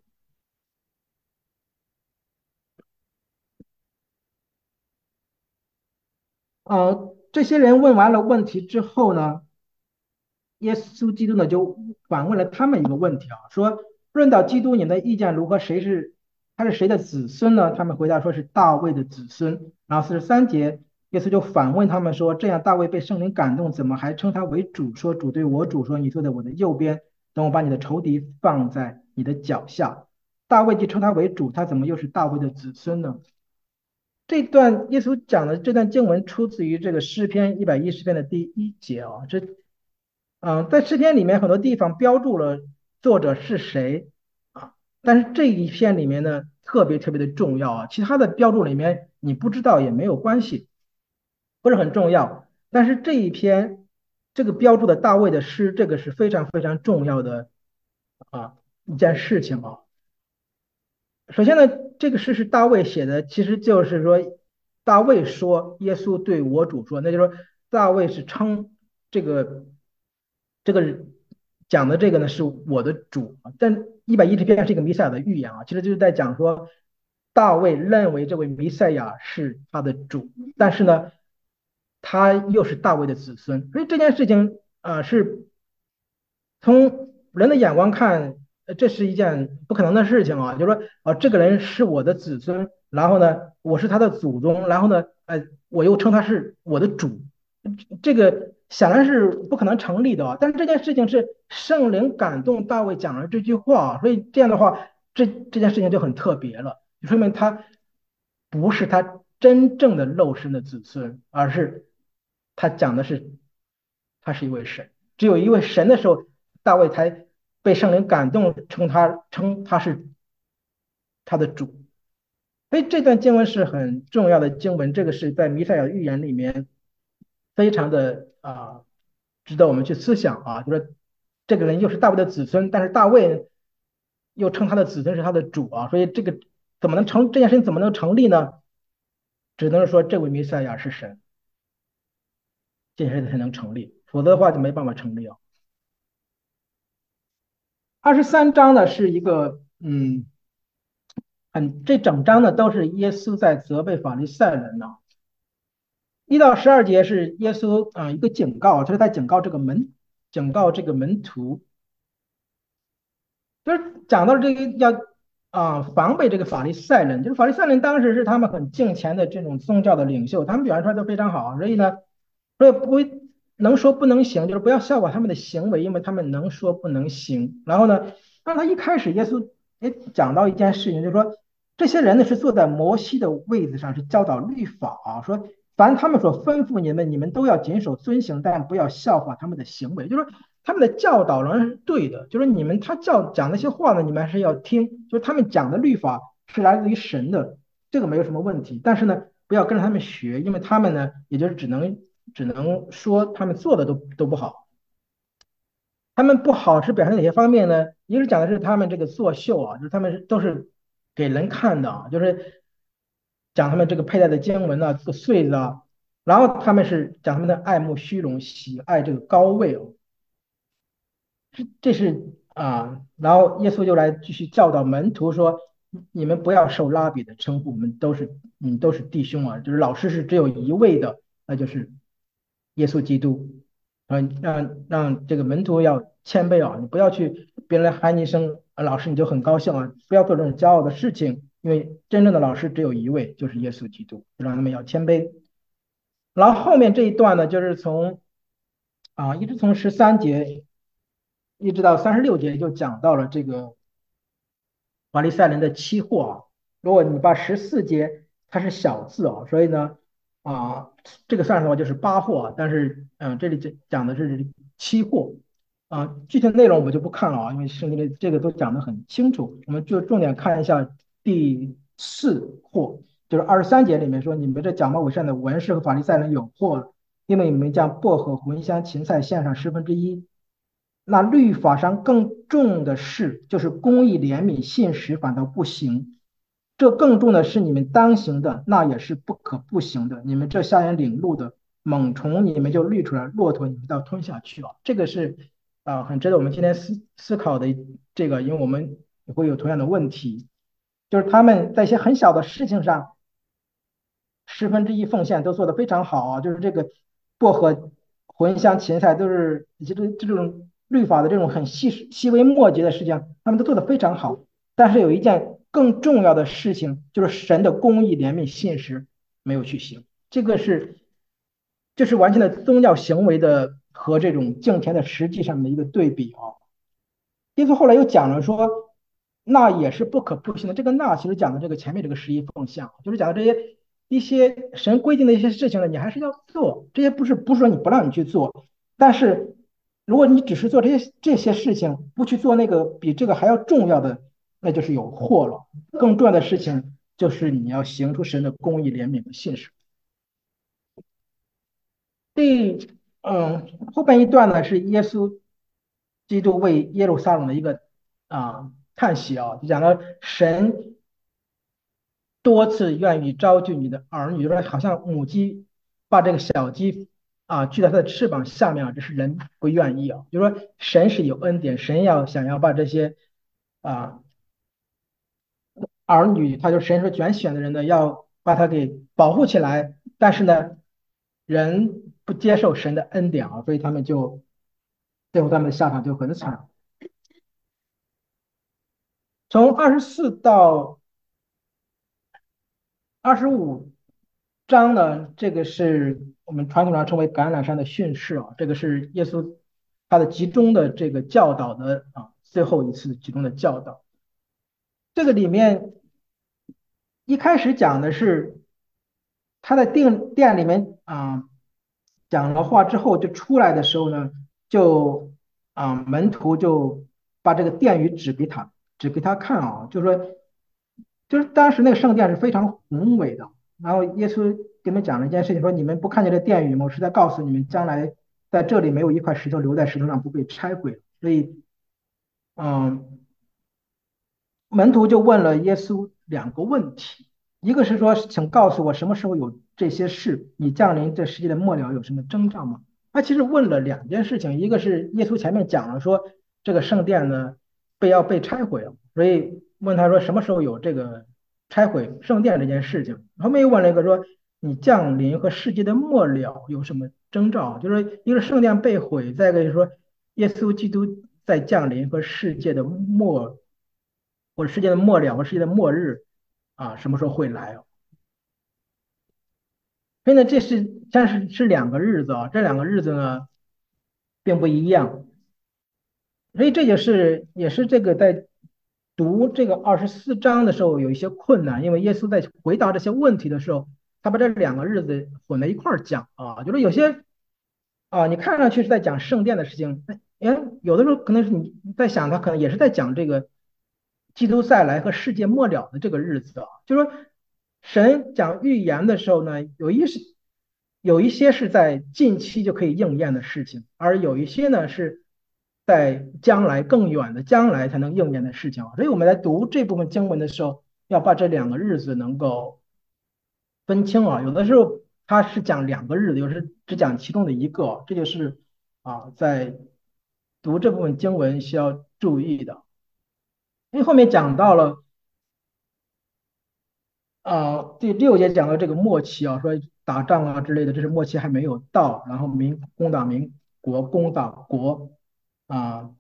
啊。这些人问完了问题之后呢？耶稣基督呢就反问了他们一个问题啊，说论到基督，你们的意见如何？谁是他是谁的子孙呢？他们回答说是大卫的子孙。然后四十三节，耶稣就反问他们说：这样大卫被圣灵感动，怎么还称他为主？说主对我主说：你坐在我的右边，等我把你的仇敌放在你的脚下。大卫就称他为主，他怎么又是大卫的子孙呢？这段耶稣讲的这段经文出自于这个诗篇一百一十篇的第一节啊，这嗯，在诗篇里面很多地方标注了作者是谁啊，但是这一篇里面呢特别特别的重要啊，其他的标注里面你不知道也没有关系，不是很重要。但是这一篇这个标注的大卫的诗，这个是非常非常重要的啊一件事情啊。首先呢，这个诗是大卫写的，其实就是说，大卫说耶稣对我主说，那就是说大卫是称这个这个讲的这个呢是我的主啊。但一百一十篇是一个弥赛亚的预言啊，其实就是在讲说大卫认为这位弥赛亚是他的主，但是呢，他又是大卫的子孙，所以这件事情啊、呃是从人的眼光看，呃这是一件不可能的事情啊。就是说，啊，这个人是我的子孙，然后呢，我是他的祖宗，然后呢，呃，我又称他是我的主，这个显然是不可能成立的啊。但是这件事情是圣灵感动大卫讲了这句话，所以这样的话，这这件事情就很特别了，就说明他不是他真正的肉身的子孙，而是他讲的是他是一位神。只有一位神的时候，大卫才被圣灵感动，称他称他是他的主。所以这段经文是很重要的经文，这个是在弥赛亚预言里面非常的啊、呃值得我们去思想啊。就是这个人又是大卫的子孙，但是大卫又称他的子孙是他的主啊，所以这个怎么能成这件事情怎么能成立呢？只能说这位弥赛亚是神，这件事情才能成立，否则的话就没办法成立啊。二十三章呢是一个嗯很这整章呢都是耶稣在责备法利赛人呢。一到十二节是耶稣啊、呃一个警告，就是在警告这个门，警告这个门徒，就是讲到这个要啊、防备这个法利赛人，就是法利赛人当时是他们很敬虔的这种宗教的领袖，他们表现出来都非常好，所以呢，所以不会能说不能行，就是不要效果他们的行为，因为他们能说不能行。然后呢，当他一开始耶稣也讲到一件事情，就是说这些人呢是坐在摩西的位子上，是教导律法啊，说凡他们所吩咐你们，你们都要谨守遵行，但不要效法他们的行为。就是说他们的教导仍然是对的，就是你们他教讲那些话呢，你们还是要听，就是他们讲的律法是来自于神的，这个没有什么问题。但是呢，不要跟着他们学，因为他们呢，也就是只能只能说他们做的都都不好。他们不好是表现哪些方面呢？一个是讲的是他们这个作秀啊，就是他们是都是给人看的啊，就是讲他们这个佩戴的经文啊，这个穗子啊，然后他们是讲他们的爱慕虚荣，喜爱这个高位哦，这是啊，然后耶稣就来继续教导门徒说，你们不要受拉比的称呼，我们都是嗯都是弟兄啊，就是老师是只有一位的，那就是耶稣基督。啊，让让这个门徒要谦卑啊，你不要去别人喊你一声啊老师你就很高兴啊，不要做这种骄傲的事情，因为真正的老师只有一位，就是耶稣基督，让他们要谦卑。然后后面这一段呢，就是从啊一直从十三节一直到三十六节，就讲到了这个法利赛人的期货啊。如果你把十四节它是小字啊，所以呢啊这个算上的话就是八货啊，但是嗯这里讲讲的是期货啊，具体的内容我们就不看了啊，因为圣经里这个都讲得很清楚，我们就重点看一下第四货，就是二十三节里面说，你们这假冒伪善的文士和法利赛人有祸了，因为你们将薄荷、茴香、芹菜献上十分之一。那律法上更重的是，就是公义、怜悯、信实反倒不行。这更重的是你们当行的，那也是不可不行的。你们这下人领路的猛虫，你们就滤出来；骆驼，你们倒吞下去啊！这个是啊、呃很值得我们今天思思考的这个，因为我们也会有同样的问题，就是他们在一些很小的事情上十分之一奉献都做得非常好啊，就是这个薄荷、茴香、芹菜都是以及这这种律法的这种很细细微末节的事情，他们都做得非常好。但是有一件更重要的事情，就是神的公义、怜悯、信实没有去行，这个是就是完全的宗教行为的和这种敬虔的实际上面的一个对比啊。耶稣后来又讲了说，那也是不可不行的。这个那其实讲的这个前面这个十一奉献，就是讲的这些一些神规定的一些事情呢，你还是要做。这些不是不是说你不让你去做，但是如果你只是做这些这些事情，不去做那个比这个还要重要的，那就是有祸了。更重要的事情就是你要行出神的公义、怜悯和信实。第嗯后半一段呢是耶稣基督为耶路撒冷的一个啊叹息啊，就讲到神多次愿意招聚你的儿女，就说好像母鸡把这个小鸡啊聚在它的翅膀下面啊，这是人不愿意啊，就说神是有恩典，神要想要把这些啊儿女，他就神说拣选的人呢，要把他给保护起来，但是呢，人不接受神的恩典啊，所以他们就最后他们的下场就很惨。从二十四到二十五章呢，这个是我们传统上称为橄榄山的训示啊，这个是耶稣他的集中的这个教导的啊最后一次集中的教导。这个里面一开始讲的是他在店店里面啊讲了话之后，就出来的时候呢，就啊门徒就把这个殿宇指给他指给他看啊，就说就是当时那个圣殿是非常宏伟的，然后耶稣给你们讲了一件事情，说你们不看见这殿宇吗？我是在告诉你们，将来在这里没有一块石头留在石头上不被拆毁。所以，嗯，门徒就问了耶稣两个问题，一个是说，请告诉我什么时候有这些事？你降临这世界的末了有什么征兆吗？他其实问了两件事情，一个是耶稣前面讲了说这个圣殿呢被要被拆毁了，所以问他说什么时候有这个拆毁圣殿这件事情。后面又问了一个说你降临和世界的末了有什么征兆？就是一个圣殿被毁，再一个就是说耶稣基督在降临和世界的末或者世界的末了和世界的末日啊什么时候会来啊？所以呢，这是但是是两个日子啊，这两个日子呢并不一样。所以这也是也是这个在读这个二十四章的时候有一些困难，因为耶稣在回答这些问题的时候，他把这两个日子混在一块儿讲啊，就是有些啊，你看上去是在讲圣殿的事情，哎，有的时候可能是你在想，他可能也是在讲这个基督再来和世界末了的这个日子啊，就是说神讲预言的时候呢，有一是。 有一些是在近期就可以应验的事情，而有一些呢是在将来更远的将来才能应验的事情。所以我们在读这部分经文的时候，要把这两个日子能够分清啊。有的时候它是讲两个日子，有时只讲其中的一个，这就是啊在读这部分经文需要注意的。因为后面讲到了。啊，第六节讲到这个末期啊，说打仗啊之类的，这是末期还没有到，然后民攻打民国，攻打国啊，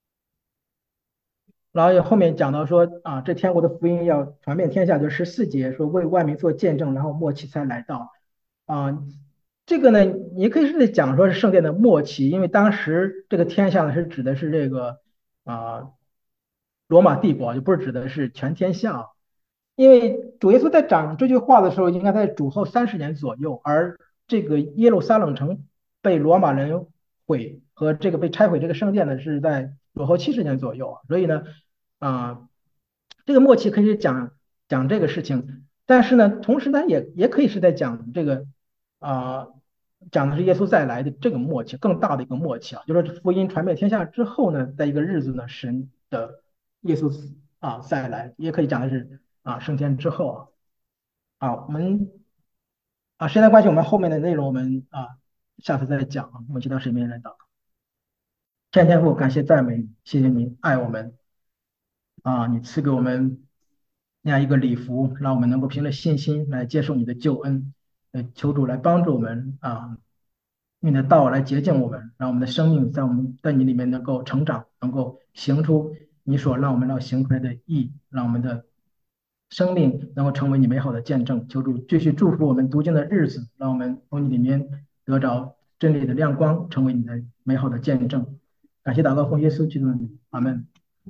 然后又后面讲到说啊，这天国的福音要传遍天下，就十四节说为万民做见证，然后末期才来到啊。这个呢，你可以是讲说是圣殿的末期，因为当时这个天下呢是指的是这个啊罗马帝国，就不是指的是全天下啊。因为主耶稣在讲这句话的时候，应该在主后三十年左右，而这个耶路撒冷城被罗马人毁和这个被拆毁这个圣殿呢，是在主后七十年左右啊。所以呢，啊、这个末期可以讲讲这个事情，但是呢，同时呢，也也可以是在讲这个啊、讲的是耶稣再来的这个末期，更大的一个末期啊，就是说福音传遍天下之后呢，在一个日子呢，神的耶稣啊再来，也可以讲的是啊升天之后啊。啊，我们啊时间关系，我们后面的内容我们啊下次再讲啊，我们其他时间来讲。天天父，感谢赞美你，谢谢你爱我们啊，你赐给我们那样一个礼服，让我们能够凭着信心来接受你的救恩，呃，求主来帮助我们啊，用你的道来洁净我们，让我们的生命在我们在你里面能够成长，能够行出你所让我们要行出来的义，让我们的生命能够成为你美好的见证。求主继续祝福我们读经的日子，让我们从你里面得着真理的亮光，成为你的美好的见证。感谢祷告奉耶稣基督的名，阿门。